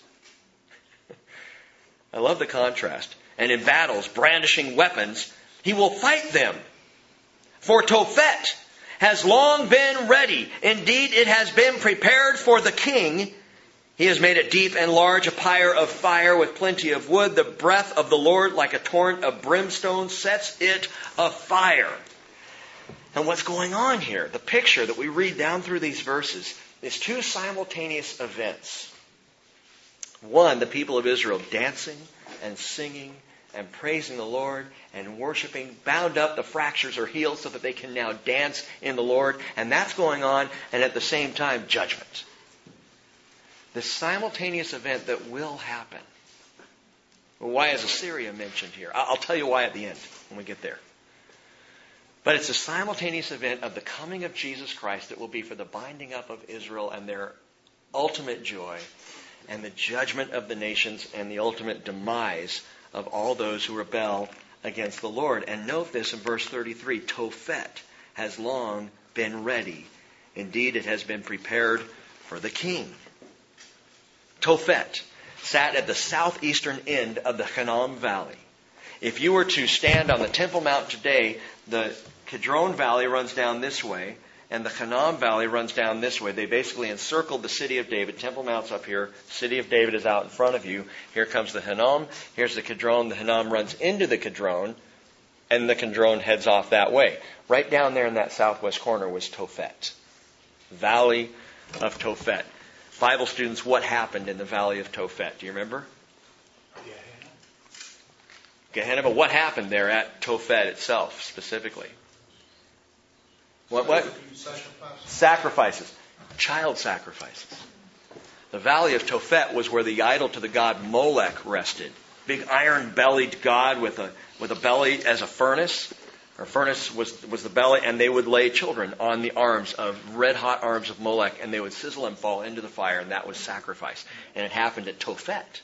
Speaker 1: I love the contrast. And in battles, brandishing weapons, he will fight them. For Tophet has long been ready. Indeed, it has been prepared for the king. He has made it deep and large, a pyre of fire with plenty of wood. The breath of the Lord, like a torrent of brimstone, sets it afire. And what's going on here? The picture that we read down through these verses is two simultaneous events. One, the people of Israel dancing and singing and praising the Lord and worshiping, bound up, the fractures are healed so that they can now dance in the Lord. And that's going on, and at the same time, judgment. This simultaneous event that will happen Well, why is Assyria mentioned here? I'll tell you why at the end when we get there. But it's a simultaneous event of the coming of Jesus Christ that will be for the binding up of Israel and their ultimate joy, and the judgment of the nations and the ultimate demise of all those who rebel against the Lord. And note this in verse thirty-three, Tophet has long been ready. Indeed, it has been prepared for the king. Tophet sat at the southeastern end of the Hinnom Valley. If you were to stand on the Temple Mount today, the Kidron Valley runs down this way, and the Hinnom Valley runs down this way. They basically encircled the city of David. Temple Mount's up here. City of David is out in front of you. Here comes the Hinnom. Here's the Kidron. The Hinnom runs into the Kidron, and the Kidron heads off that way. Right down there in that southwest corner was Tophet. Valley of Tophet. Bible students, what happened in the Valley of Tophet? Do you remember? Gehenna. But what happened there at Tophet itself, specifically? What? What? Sacrifices. Sacrifices. Child sacrifices. The Valley of Tophet was where the idol to the god Molech rested. Big iron-bellied god with a with a belly as a furnace. Or furnace was was the belly, and they would lay children on the arms of red-hot arms of Molech, and they would sizzle and fall into the fire, and that was sacrifice. And it happened at Tophet.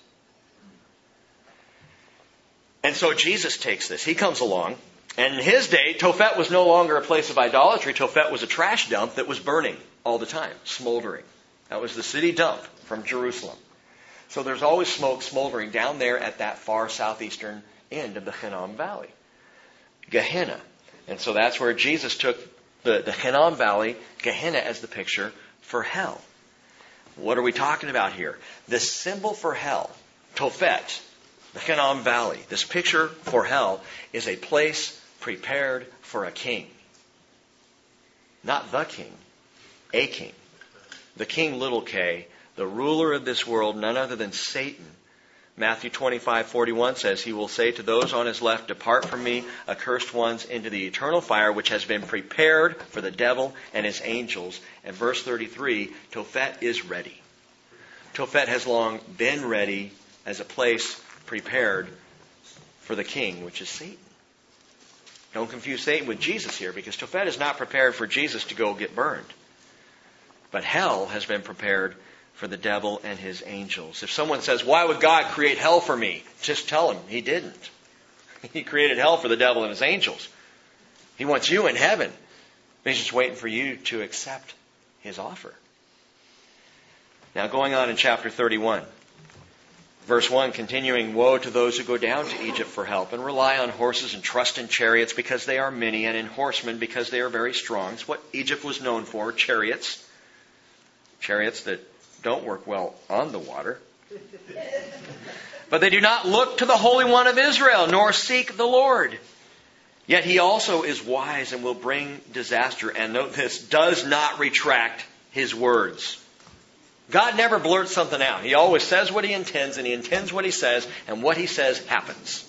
Speaker 1: And so Jesus takes this. He comes along. And in his day, Tophet was no longer a place of idolatry. Tophet was a trash dump that was burning all the time, smoldering. That was the city dump from Jerusalem. So there's always smoke smoldering down there at that far southeastern end of the Hinnom Valley. Gehenna. And so that's where Jesus took the, the Hinnom Valley, Gehenna, as the picture for hell. What are we talking about here? The symbol for hell, Tophet, the Hinnom Valley, this picture for hell, is a place prepared for a king. Not the king, a king. The king, little k, the ruler of this world, none other than Satan. Matthew twenty-five forty-one says, He will say to those on his left, Depart from me, accursed ones, into the eternal fire which has been prepared for the devil and his angels. And verse thirty-three, Tophet is ready. Tophet has long been ready as a place prepared for the king, which is Satan. Don't confuse Satan with Jesus here, because Tophet is not prepared for Jesus to go get burned. But hell has been prepared for the devil and his angels. If someone says, why would God create hell for me? Just tell him He didn't. He created hell for the devil and his angels. He wants you in heaven. He's just waiting for you to accept His offer. Now going on in chapter thirty-one. Verse one, continuing, Woe to those who go down to Egypt for help and rely on horses and trust in chariots because they are many, and in horsemen because they are very strong. It's what Egypt was known for, chariots. Chariots that don't work well on the water. But they do not look to the Holy One of Israel, nor seek the Lord. Yet He also is wise and will bring disaster. And note this, does not retract His words. God never blurts something out. He always says what He intends, and He intends what He says, and what He says happens.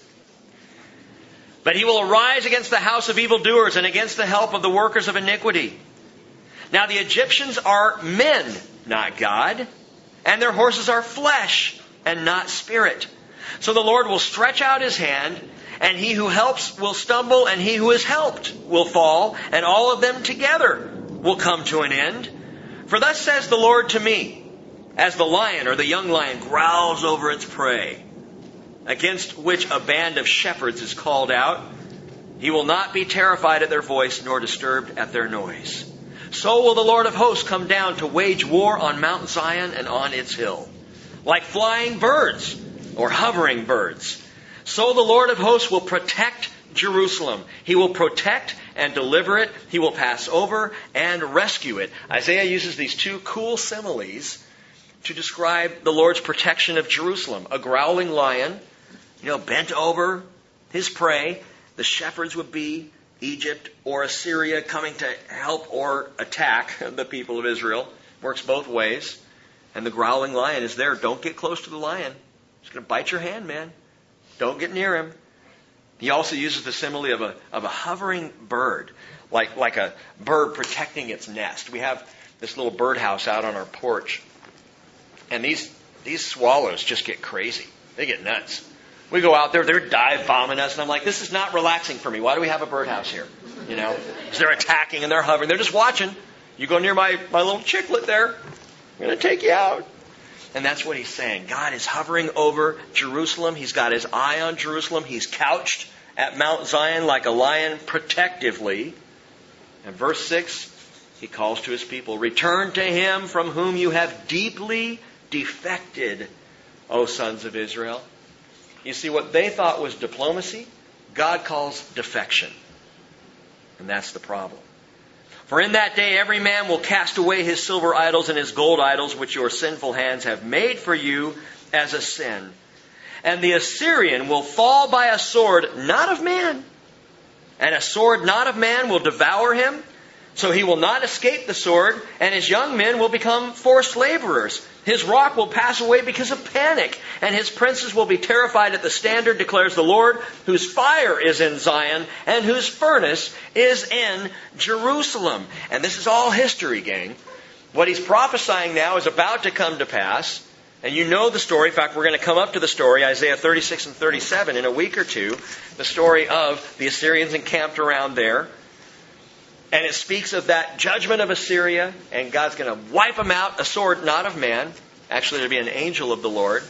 Speaker 1: But He will arise against the house of evildoers and against the help of the workers of iniquity. Now the Egyptians are men, not God, and their horses are flesh and not spirit. So the Lord will stretch out His hand, and he who helps will stumble, and he who is helped will fall, and all of them together will come to an end. For thus says the Lord to me, as the lion or the young lion growls over its prey, against which a band of shepherds is called out, He will not be terrified at their voice, nor disturbed at their noise. So will the Lord of hosts come down to wage war on Mount Zion and on its hill. Like flying birds or hovering birds, so the Lord of hosts will protect Jerusalem. He will protect and deliver it. He will pass over and rescue it. Isaiah uses these two cool similes to describe the Lord's protection of Jerusalem. A growling lion, you know, bent over his prey. The shepherds would be Egypt or Assyria coming to help or attack the people of Israel. Works both ways. And the growling lion is there. Don't get close to the lion. He's going to bite your hand, man. Don't get near him. He also uses the simile of a of a hovering bird, like like a bird protecting its nest. We have this little birdhouse out on our porch. And these these swallows just get crazy. They get nuts. We go out there, they're dive bombing us, and I'm like, this is not relaxing for me. Why do we have a birdhouse here? You know, because they're attacking and they're hovering. They're just watching. You go near my, my little chicklet there, I'm going to take you out. And that's what he's saying. God is hovering over Jerusalem. He's got his eye on Jerusalem. He's couched at Mount Zion like a lion protectively. And verse six, he calls to his people, return to him from whom you have deeply defected, O sons of Israel. You see, what they thought was diplomacy, God calls defection. And that's the problem. For in that day every man will cast away his silver idols and his gold idols, which your sinful hands have made for you as a sin. And the Assyrian will fall by a sword not of man, and a sword not of man will devour him. So he will not escape the sword, and his young men will become forced laborers. His rock will pass away because of panic, and his princes will be terrified at the standard, declares the Lord, whose fire is in Zion, and whose furnace is in Jerusalem. And this is all history, gang. What he's prophesying now is about to come to pass. And you know the story. In fact, we're going to come up to the story, Isaiah thirty-six and thirty-seven, in a week or two. The story of the Assyrians encamped around there. And it speaks of that judgment of Assyria, and God's going to wipe them out, a sword not of man. Actually, it'll be an angel of the Lord.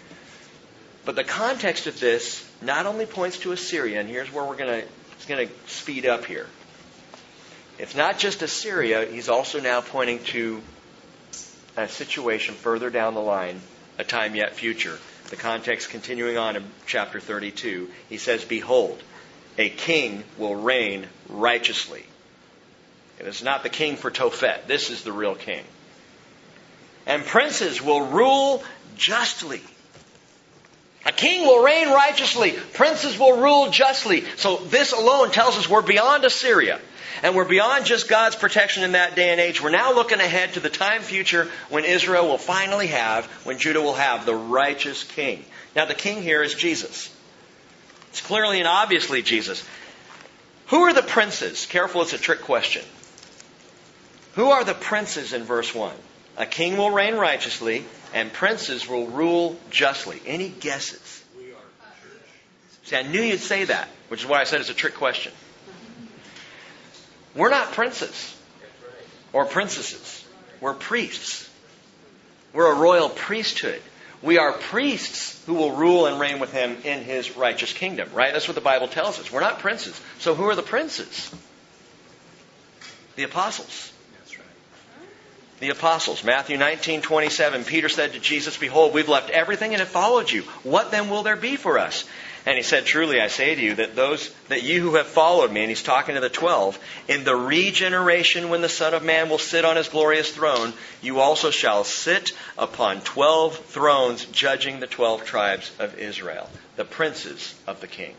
Speaker 1: But the context of this not only points to Assyria, and here's where we're going to, it's going to speed up here. It's not just Assyria, he's also now pointing to a situation further down the line, a time yet future. The context continuing on in chapter thirty-two, he says, behold, a king will reign righteously. It is not the king for Tophet. This is the real king. And princes will rule justly. A king will reign righteously. Princes will rule justly. So this alone tells us we're beyond Assyria. And we're beyond just God's protection in that day and age. We're now looking ahead to the time future when Israel will finally have, when Judah will have the righteous king. Now the king here is Jesus. It's clearly and obviously Jesus. Who are the princes? Careful, it's a trick question. Who are the princes in verse one? A king will reign righteously, and princes will rule justly. Any guesses?
Speaker 2: We are the church.
Speaker 1: See, I knew you'd say that, which is why I said it's a trick question. We're not princes or princesses. We're priests. We're a royal priesthood. We are priests who will rule and reign with him in his righteous kingdom, right? That's what the Bible tells us. We're not princes. So who are the princes? The apostles.
Speaker 2: That's right.
Speaker 1: The apostles. Matthew nineteen twenty-seven, Peter said to Jesus, behold, we've left everything and have followed you. What then will there be for us? And he said, truly I say to you that those, that you who have followed me, and he's talking to the twelve, in the regeneration when the Son of Man will sit on his glorious throne, you also shall sit upon twelve thrones, judging the twelve tribes of Israel, the princes of the king.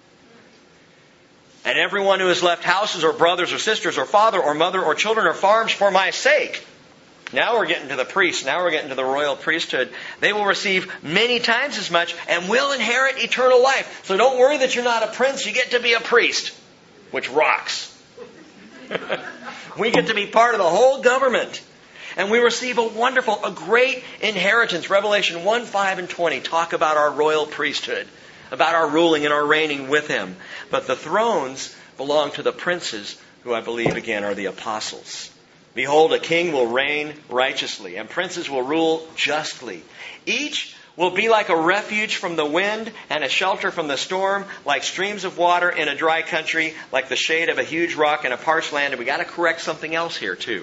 Speaker 1: And everyone who has left houses or brothers or sisters or father or mother or children or farms for my sake. Now we're getting to the priests. Now we're getting to the royal priesthood. They will receive many times as much and will inherit eternal life. So don't worry that you're not a prince. You get to be a priest, which rocks. We get to be part of the whole government. And we receive a wonderful, a great inheritance. Revelation one, five, and twenty talk about our royal priesthood, about our ruling and our reigning with him. But the thrones belong to the princes, who I believe, again, are the apostles. Behold, a king will reign righteously, and princes will rule justly. Each will be like a refuge from the wind and a shelter from the storm, like streams of water in a dry country, like the shade of a huge rock in a parched land. And we got to correct something else here too.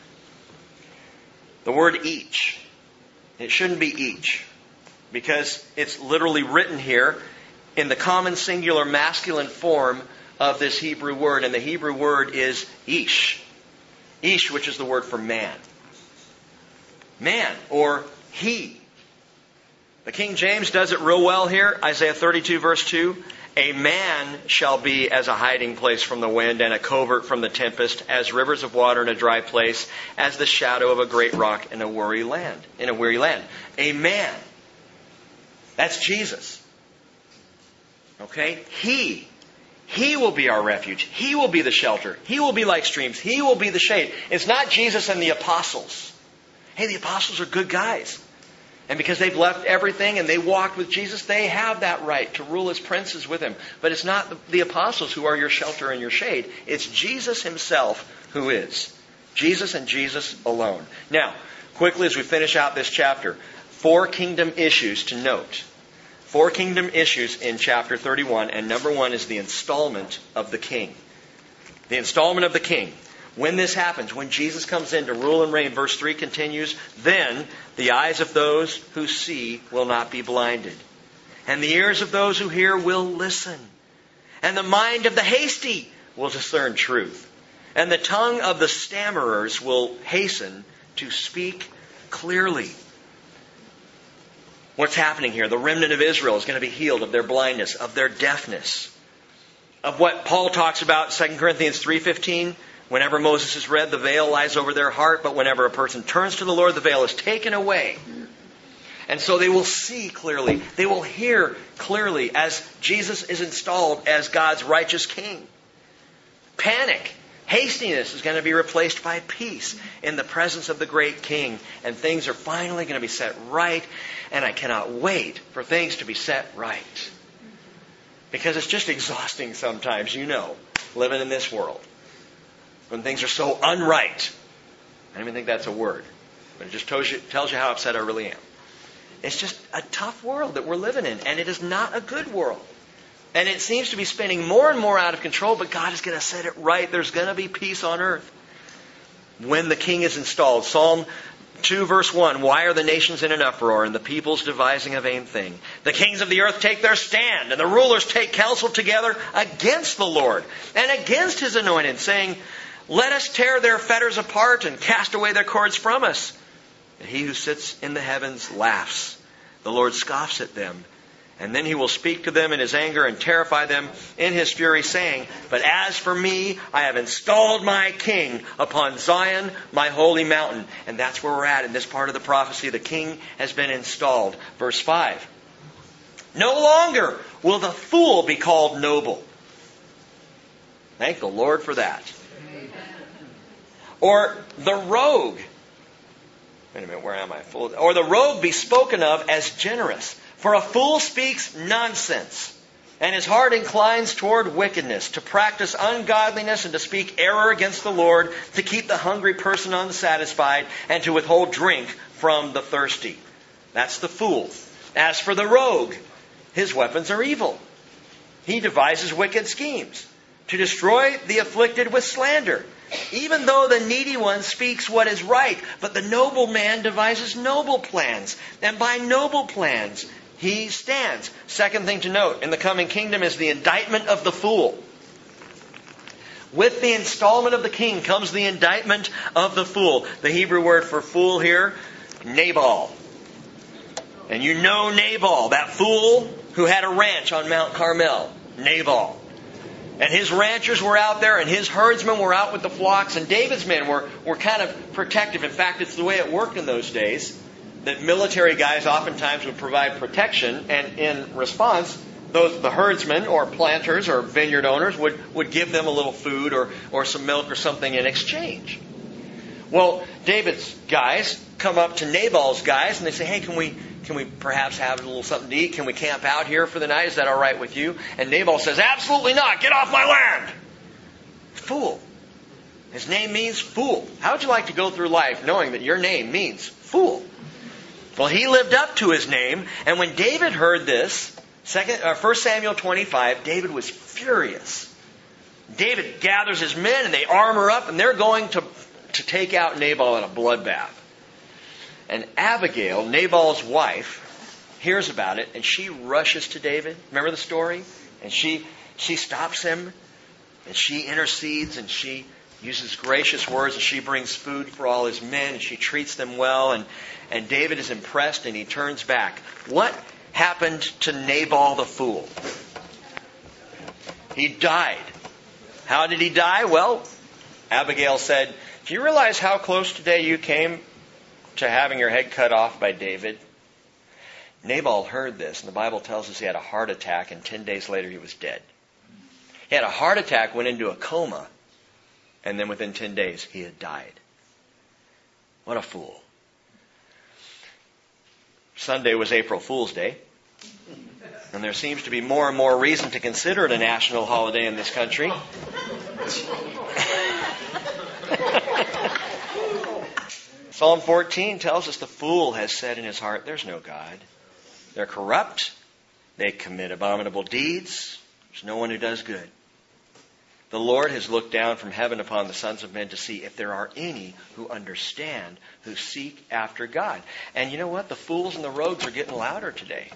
Speaker 1: The word each. It shouldn't be each, because it's literally written here in the common singular masculine form of this Hebrew word, and the Hebrew word is ish. Ish, which is the word for man. Man, or he. The King James does it real well here. Isaiah thirty-two, verse two. A man shall be as a hiding place from the wind and a covert from the tempest, as rivers of water in a dry place, as the shadow of a great rock in a weary land. In a weary land. A man. That's Jesus. Okay? He. He will be our refuge. He will be the shelter. He will be like streams. He will be the shade. It's not Jesus and the apostles. Hey, the apostles are good guys. And because they've left everything and they walked with Jesus, they have that right to rule as princes with him. But it's not the, the apostles who are your shelter and your shade. It's Jesus himself who is. Jesus and Jesus alone. Now, quickly as we finish out this chapter, four kingdom issues to note. Four kingdom issues in chapter thirty-one. And number one is the installment of the king. The installment of the king. When this happens, when Jesus comes in to rule and reign, verse three continues, then the eyes of those who see will not be blinded, and the ears of those who hear will listen, and the mind of the hasty will discern truth, and the tongue of the stammerers will hasten to speak clearly. What's happening here? The remnant of Israel is going to be healed of their blindness, of their deafness, of what Paul talks about in Second Corinthians three fifteen. Whenever Moses is read, the veil lies over their heart, but whenever a person turns to the Lord, the veil is taken away. And so they will see clearly. They will hear clearly as Jesus is installed as God's righteous king. Panic, hastiness is going to be replaced by peace in the presence of the great king. And things are finally going to be set right. And I cannot wait for things to be set right. Because it's just exhausting sometimes, you know, living in this world. When things are so unright. I don't even think that's a word. But it just tells you, tells you how upset I really am. It's just a tough world that we're living in. And it is not a good world. And it seems to be spinning more and more out of control. But God is going to set it right. There's going to be peace on earth. When the king is installed. Psalm two verse one. Why are the nations in an uproar and the peoples devising a vain thing? The kings of the earth take their stand and the rulers take counsel together against the Lord and against his anointed, saying, let us tear their fetters apart and cast away their cords from us. And he who sits in the heavens laughs. The Lord scoffs at them. And then he will speak to them in his anger and terrify them in his fury, saying, but as for me, I have installed my king upon Zion, my holy mountain. And that's where we're at in this part of the prophecy. The king has been installed. Verse five. No longer will the fool be called noble. Thank the Lord for that. Or the rogue. Wait a minute, where am I? Fool. Or the rogue be spoken of as generous. For a fool speaks nonsense, and his heart inclines toward wickedness, to practice ungodliness and to speak error against the Lord, to keep the hungry person unsatisfied, and to withhold drink from the thirsty. That's the fool. As for the rogue, his weapons are evil. He devises wicked schemes to destroy the afflicted with slander. Even though the needy one speaks what is right, but the noble man devises noble plans, and by noble plans he stands. Second thing to note in the coming kingdom is the indictment of the fool. With the installment of the king comes the indictment of the fool. The Hebrew word for fool here, Nabal. And you know Nabal, that fool who had a ranch on Mount Carmel. Nabal. And his ranchers were out there, and his herdsmen were out with the flocks, and David's men were, were kind of protective. In fact, it's the way it worked in those days, that military guys oftentimes would provide protection, and in response, those the herdsmen or planters or vineyard owners would, would give them a little food or, or some milk or something in exchange. Well, David's guys come up to Nabal's guys, and they say, hey, can we... Can we perhaps have a little something to eat? Can we camp out here for the night? Is that all right with you? And Nabal says, absolutely not. Get off my land. Fool. His name means fool. How would you like to go through life knowing that your name means fool? Well, he lived up to his name. And when David heard this, second, uh, First Samuel twenty-five, David was furious. David gathers his men and they armor up and they're going to, to take out Nabal in a bloodbath. And Abigail, Nabal's wife, hears about it and she rushes to David. Remember the story? And she she stops him and she intercedes and she uses gracious words and she brings food for all his men and she treats them well. And, and David is impressed and he turns back. What happened to Nabal the fool? He died. How did he die? Well, Abigail said, do you realize how close today you came to having your head cut off by David? Nabal heard this, and the Bible tells us he had a heart attack, and ten days later he was dead. He had a heart attack, went into a coma, and then within ten days he had died. What a fool. Sunday was April Fool's Day. And there seems to be more and more reason to consider it a national holiday in this country. Psalm fourteen tells us the fool has said in his heart, there's no God. They're corrupt. They commit abominable deeds. There's no one who does good. The Lord has looked down from heaven upon the sons of men to see if there are any who understand, who seek after God. And you know what? The fools and the rogues are getting louder today.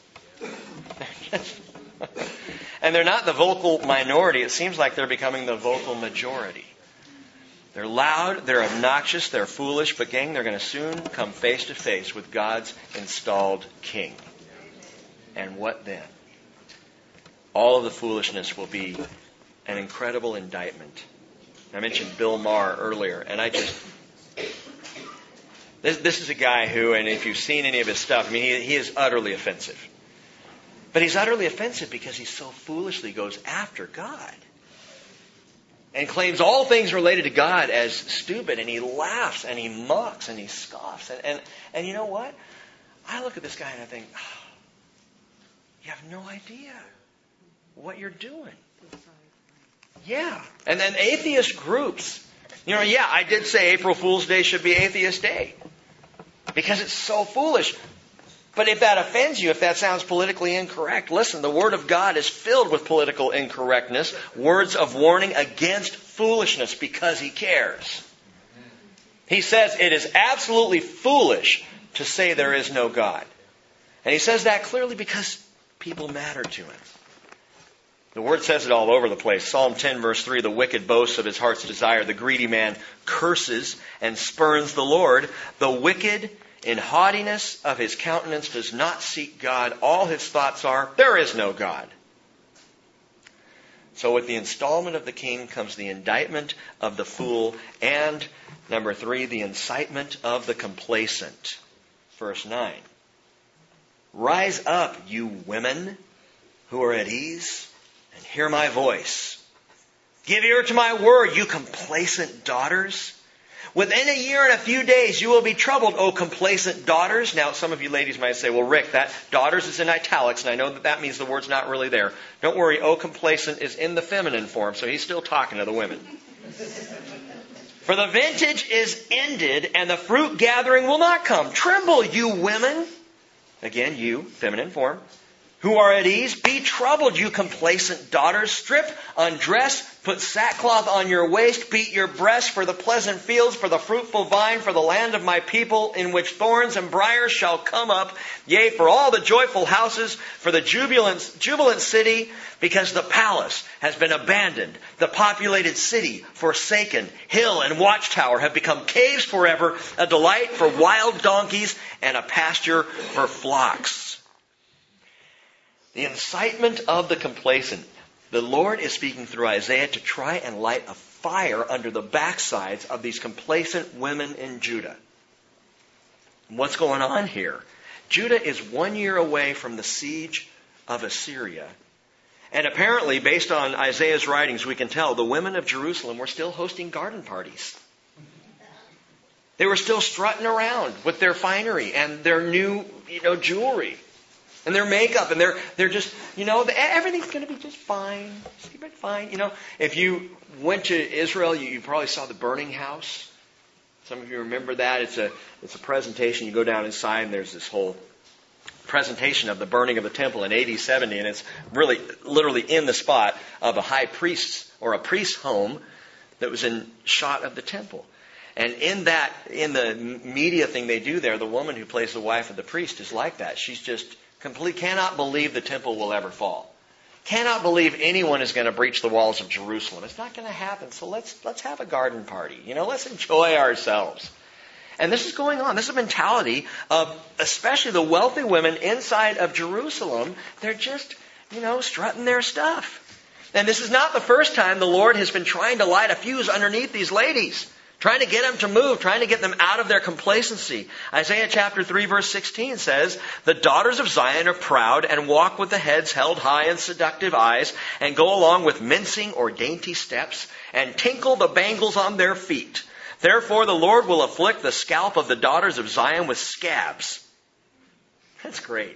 Speaker 1: And they're not the vocal minority. It seems like they're becoming the vocal majority. They're loud, they're obnoxious, they're foolish, but gang, they're going to soon come face to face with God's installed king. And what then? All of the foolishness will be an incredible indictment. I mentioned Bill Maher earlier, and I just... This, this is a guy who, and if you've seen any of his stuff, I mean, he, he is utterly offensive. But he's utterly offensive because he so foolishly goes after God. And claims all things related to God as stupid. And he laughs and he mocks and he scoffs. And, and, and you know what? I look at this guy and I think, oh, you have no idea what you're doing. Yeah. And then atheist groups. You know, yeah, I did say April Fool's Day should be Atheist Day. Because it's so foolish. But if that offends you, if that sounds politically incorrect, listen, the Word of God is filled with political incorrectness, words of warning against foolishness because He cares. He says it is absolutely foolish to say there is no God. And He says that clearly because people matter to Him. The Word says it all over the place. Psalm ten verse three, the wicked boasts of his heart's desire. The greedy man curses and spurns the Lord. The wicked in haughtiness of his countenance does not seek God. All his thoughts are, there is no God. So with the installment of the king comes the indictment of the fool. And number three, the incitement of the complacent. Verse nine. Rise up, you women who are at ease, and hear my voice. Give ear to my word, you complacent daughters. Within a year and a few days you will be troubled, O complacent daughters. Now, some of you ladies might say, well, Rick, that daughters is in italics, and I know that that means the word's not really there. Don't worry, O complacent is in the feminine form, so he's still talking to the women. For the vintage is ended, and the fruit gathering will not come. Tremble, you women. Again, you, feminine form. Who are at ease, be troubled, you complacent daughters. Strip, undress, put sackcloth on your waist, beat your breast for the pleasant fields, for the fruitful vine, for the land of my people, in which thorns and briars shall come up. Yea, for all the joyful houses, for the jubilant, jubilant city, because the palace has been abandoned, the populated city forsaken, hill and watchtower have become caves forever, a delight for wild donkeys and a pasture for flocks. The incitement of the complacent. The Lord is speaking through Isaiah to try and light a fire under the backsides of these complacent women in Judah. What's going on here? Judah is one year away from the siege of Assyria. And apparently, based on Isaiah's writings, we can tell the women of Jerusalem were still hosting garden parties. They were still strutting around with their finery and their new, you know, jewelry. And their makeup, and they're they're just, you know, everything's going to be just fine. Keep it fine. You know, if you went to Israel, you, you probably saw the burning house. Some of you remember that. It's a it's a presentation. You go down inside, and there's this whole presentation of the burning of the temple in A D seventy, and it's really literally in the spot of a high priest's or a priest's home that was in shot of the temple. And in that, in the media thing they do there, the woman who plays the wife of the priest is like that. She's just complete, cannot believe the temple will ever fall. Cannot believe anyone is going to breach the walls of Jerusalem. It's not going to happen. So let's let's have a garden party. You know, let's enjoy ourselves. And this is going on. This is a mentality of especially the wealthy women inside of Jerusalem. They're just, you know, strutting their stuff. And this is not the first time the Lord has been trying to light a fuse underneath these ladies. Trying to get them to move, trying to get them out of their complacency. Isaiah chapter three verse sixteen says, the daughters of Zion are proud and walk with the heads held high and seductive eyes and go along with mincing or dainty steps and tinkle the bangles on their feet. Therefore the Lord will afflict the scalp of the daughters of Zion with scabs. That's great.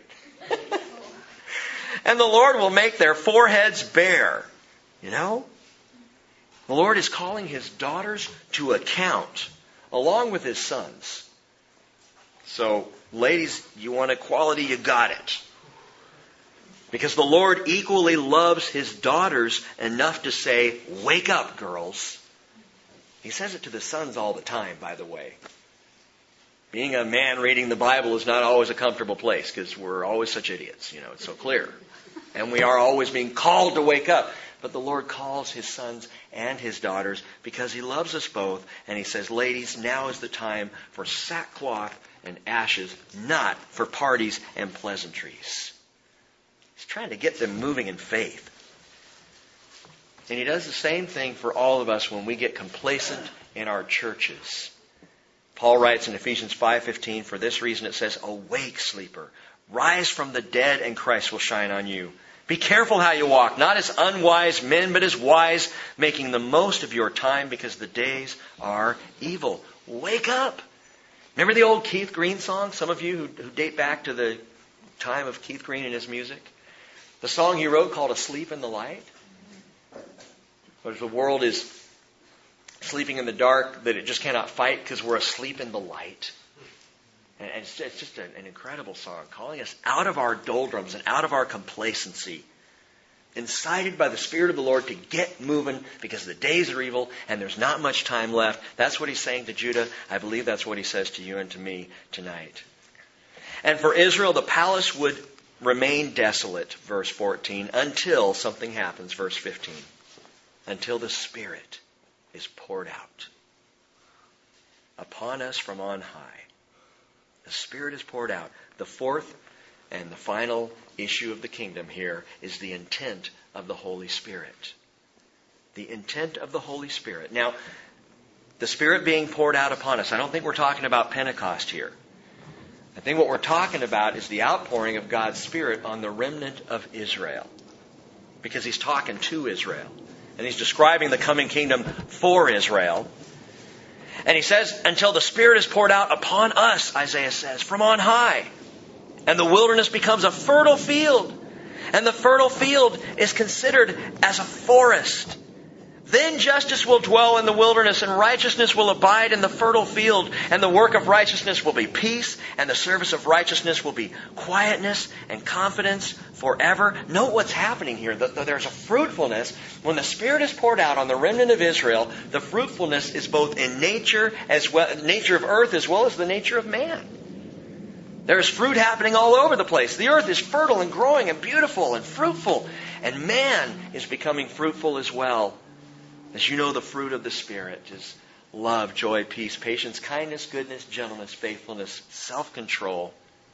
Speaker 1: And the Lord will make their foreheads bare. You know? The Lord is calling His daughters to account, along with His sons. So, ladies, you want equality, you got it. Because the Lord equally loves His daughters enough to say, wake up, girls. He says it to the sons all the time, by the way. Being a man reading the Bible is not always a comfortable place because we're always such idiots. You know, it's so clear. And we are always being called to wake up. But the Lord calls His sons and His daughters because He loves us both. And He says, ladies, now is the time for sackcloth and ashes, not for parties and pleasantries. He's trying to get them moving in faith. And He does the same thing for all of us when we get complacent in our churches. Paul writes in Ephesians five fifteen, for this reason it says, awake, sleeper, rise from the dead and Christ will shine on you. Be careful how you walk, not as unwise men, but as wise, making the most of your time because the days are evil. Wake up. Remember the old Keith Green song? Some of you who, who date back to the time of Keith Green and his music. The song he wrote called Asleep in the Light. But the world is sleeping in the dark, that it just cannot fight because we're asleep in the light. And it's just an incredible song, calling us out of our doldrums and out of our complacency. Incited by the Spirit of the Lord to get moving because the days are evil and there's not much time left. That's what He's saying to Judah. I believe that's what He says to you and to me tonight. And for Israel, the palace would remain desolate, verse fourteen, until something happens, verse fifteen. Until the Spirit is poured out upon us from on high. The Spirit is poured out. The fourth and the final issue of the kingdom here is the intent of the Holy Spirit. The intent of the Holy Spirit. Now, the Spirit being poured out upon us, I don't think we're talking about Pentecost here. I think what we're talking about is the outpouring of God's Spirit on the remnant of Israel. Because He's talking to Israel. And He's describing the coming kingdom for Israel. And He says, until the Spirit is poured out upon us, Isaiah says, from on high. And the wilderness becomes a fertile field. And the fertile field is considered as a forest. Then justice will dwell in the wilderness, and righteousness will abide in the fertile field. And the work of righteousness will be peace, and the service of righteousness will be quietness and confidence forever. Note what's happening here. There's a fruitfulness. When the Spirit is poured out on the remnant of Israel, the fruitfulness is both in nature, as well, nature of earth as well as the nature of man. There's fruit happening all over the place. The earth is fertile and growing and beautiful and fruitful. And man is becoming fruitful as well. As you know, the fruit of the Spirit is love, joy, peace, patience, kindness, goodness, gentleness, faithfulness, self-control.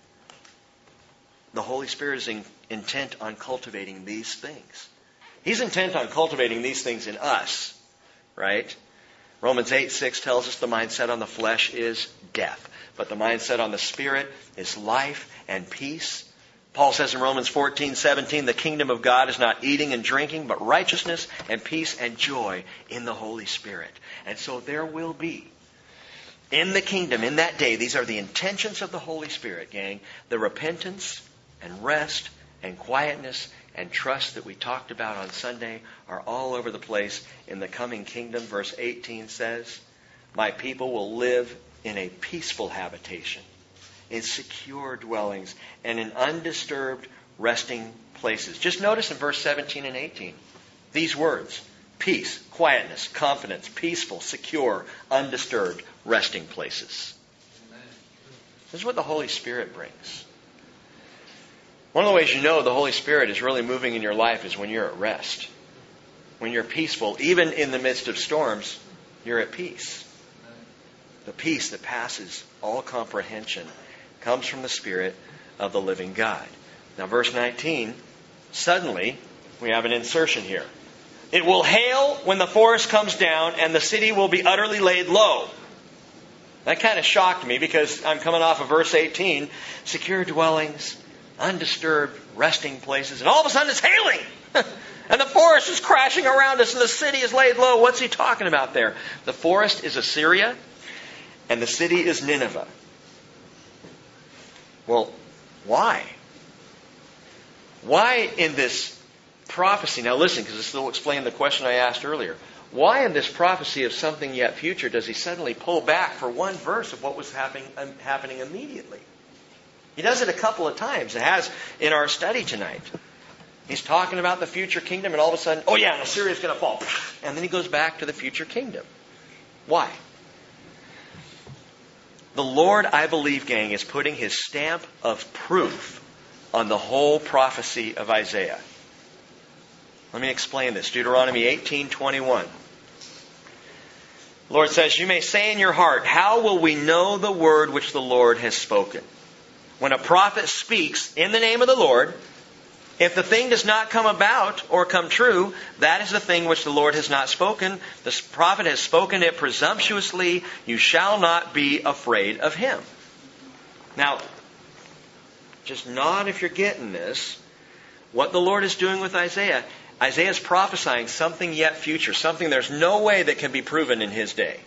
Speaker 1: The Holy Spirit is in, intent on cultivating these things. He's intent on cultivating these things in us, right? Romans eight six tells us the mindset on the flesh is death. But the mindset on the Spirit is life and peace. Paul says in Romans fourteen seventeen, the kingdom of God is not eating and drinking, but righteousness and peace and joy in the Holy Spirit. And so there will be, in the kingdom, in that day, these are the intentions of the Holy Spirit, gang, the repentance and rest and quietness and trust that we talked about on Sunday are all over the place in the coming kingdom. Verse eighteen says, my people will live in a peaceful habitation, in secure dwellings, and in undisturbed resting places. Just notice in verse seventeen and eighteen, these words, peace, quietness, confidence, peaceful, secure, undisturbed resting places. This is what the Holy Spirit brings. One of the ways you know the Holy Spirit is really moving in your life is when you're at rest. When you're peaceful, even in the midst of storms, you're at peace. The peace that passes all comprehension comes from the Spirit of the living God. Now, verse nineteen, suddenly, we have an insertion here. It will hail when the forest comes down, and the city will be utterly laid low. That kind of shocked me because I'm coming off of verse eighteen, secure dwellings, undisturbed resting places, and all of a sudden it's hailing. And the forest is crashing around us, and the city is laid low. What's he talking about there? The forest is Assyria, and the city is Nineveh. Well, Why? Why in this prophecy? Now listen, because this will explain the question I asked earlier. Why in this prophecy of something yet future does he suddenly pull back for one verse of what was happening, um, happening immediately? He does it a couple of times. It has in our study tonight. He's talking about the future kingdom, and all of a sudden, oh yeah, and Assyria is going to fall. And then he goes back to the future kingdom. Why? The Lord, I believe, gang, is putting His stamp of proof on the whole prophecy of Isaiah. Let me explain this. Deuteronomy eighteen twenty-one. The Lord says, "You may say in your heart, how will we know the word which the Lord has spoken?" When a prophet speaks in the name of the Lord, if the thing does not come about or come true, that is the thing which the Lord has not spoken. The prophet has spoken it presumptuously. You shall not be afraid of him. Now, just nod if you're getting this. What the Lord is doing with Isaiah, Isaiah is prophesying something yet future, something there's no way that can be proven in his day.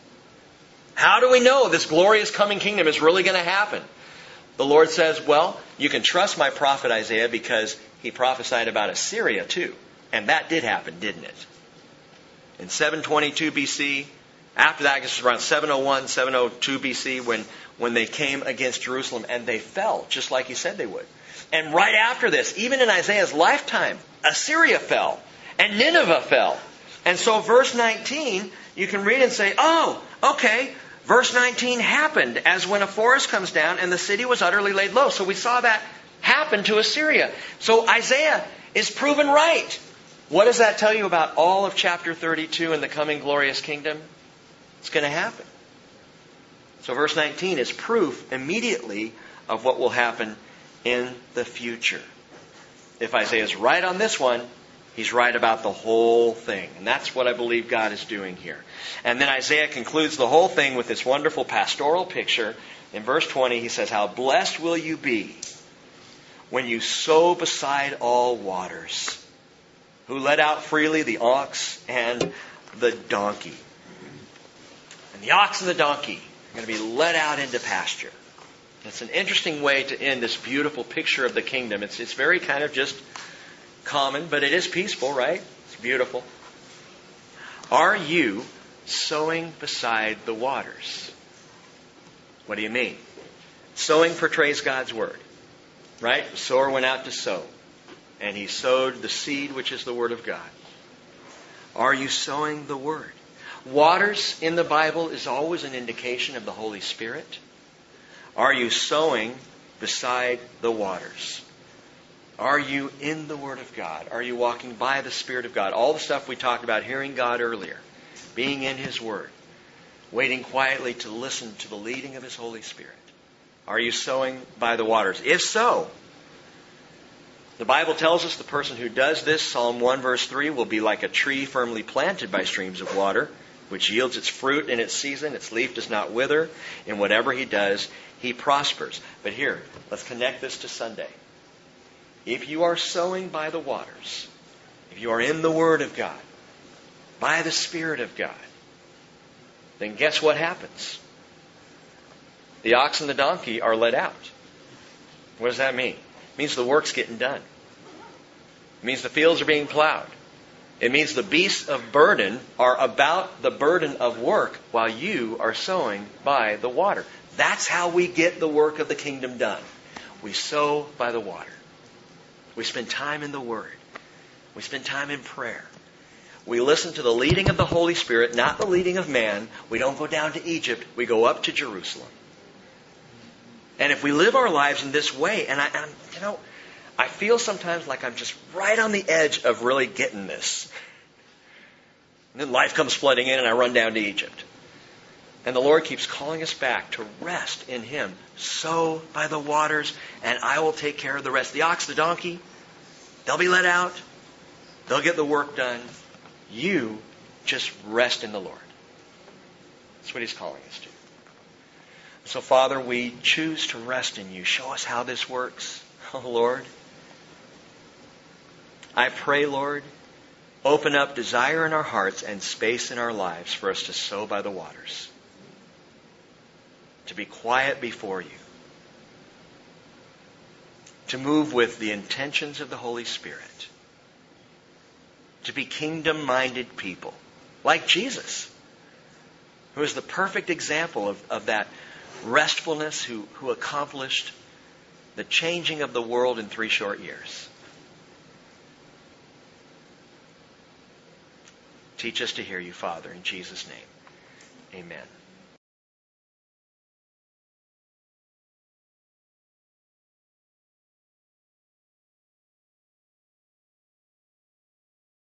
Speaker 1: How do we know this glorious coming kingdom is really going to happen? The Lord says, well, you can trust my prophet Isaiah because he prophesied about Assyria too. And that did happen, didn't it? In seven twenty-two B C, after that, I guess it was around seven oh one, seven oh two B C, when, when they came against Jerusalem and they fell, just like he said they would. And right after this, even in Isaiah's lifetime, Assyria fell and Nineveh fell. And so verse nineteen, you can read and say, oh, okay, verse nineteen happened as when a forest comes down and the city was utterly laid low. So we saw that happen to Assyria. So Isaiah is proven right. What does that tell you about all of chapter thirty-two and the coming glorious kingdom? It's going to happen. So verse nineteen is proof immediately of what will happen in the future. If Isaiah is right on this one, he's right about the whole thing. And that's what I believe God is doing here. And then Isaiah concludes the whole thing with this wonderful pastoral picture. In verse twenty, he says, "How blessed will you be when you sow beside all waters, who let out freely the ox and the donkey." And the ox and the donkey are going to be led out into pasture. It's an interesting way to end this beautiful picture of the kingdom. It's, it's very kind of just common, but it is peaceful, right? It's beautiful. Are you sowing beside the waters? What do you mean? Sowing portrays God's word, right? The sower went out to sow, and he sowed the seed, which is the word of God. Are you sowing the word? Waters in the Bible is always an indication of the Holy Spirit. Are you sowing beside the waters? Are you in the Word of God? Are you walking by the Spirit of God? All the stuff we talked about, hearing God earlier, being in His Word, waiting quietly to listen to the leading of His Holy Spirit. Are you sowing by the waters? If so, the Bible tells us the person who does this, Psalm one verse three, will be like a tree firmly planted by streams of water, which yields its fruit in its season. Its leaf does not wither. In whatever he does, he prospers. But here, let's connect this to Sunday. If you are sowing by the waters, if you are in the Word of God, by the Spirit of God, then guess what happens? The ox and the donkey are led out. What does that mean? It means the work's getting done. It means the fields are being plowed. It means the beasts of burden are about the burden of work while you are sowing by the water. That's how we get the work of the kingdom done. We sow by the water. We spend time in the Word. We spend time in prayer. We listen to the leading of the Holy Spirit, not the leading of man. We don't go down to Egypt. We go up to Jerusalem. And if we live our lives in this way, and I, I'm, you know, I feel sometimes like I'm just right on the edge of really getting this. And then life comes flooding in and I run down to Egypt. And the Lord keeps calling us back to rest in Him. Sow by the waters and I will take care of the rest. The ox, the donkey, they'll be let out. They'll get the work done. You just rest in the Lord. That's what He's calling us to. So Father, we choose to rest in You. Show us how this works. Oh Lord. I pray, Lord, open up desire in our hearts and space in our lives for us to sow by the waters. To be quiet before You. to move with the intentions of the Holy Spirit, to be kingdom-minded people, like Jesus, who is the perfect example of, of that restfulness, who, who accomplished the changing of the world in three short years. Teach us to hear you, Father, in Jesus' name. Amen.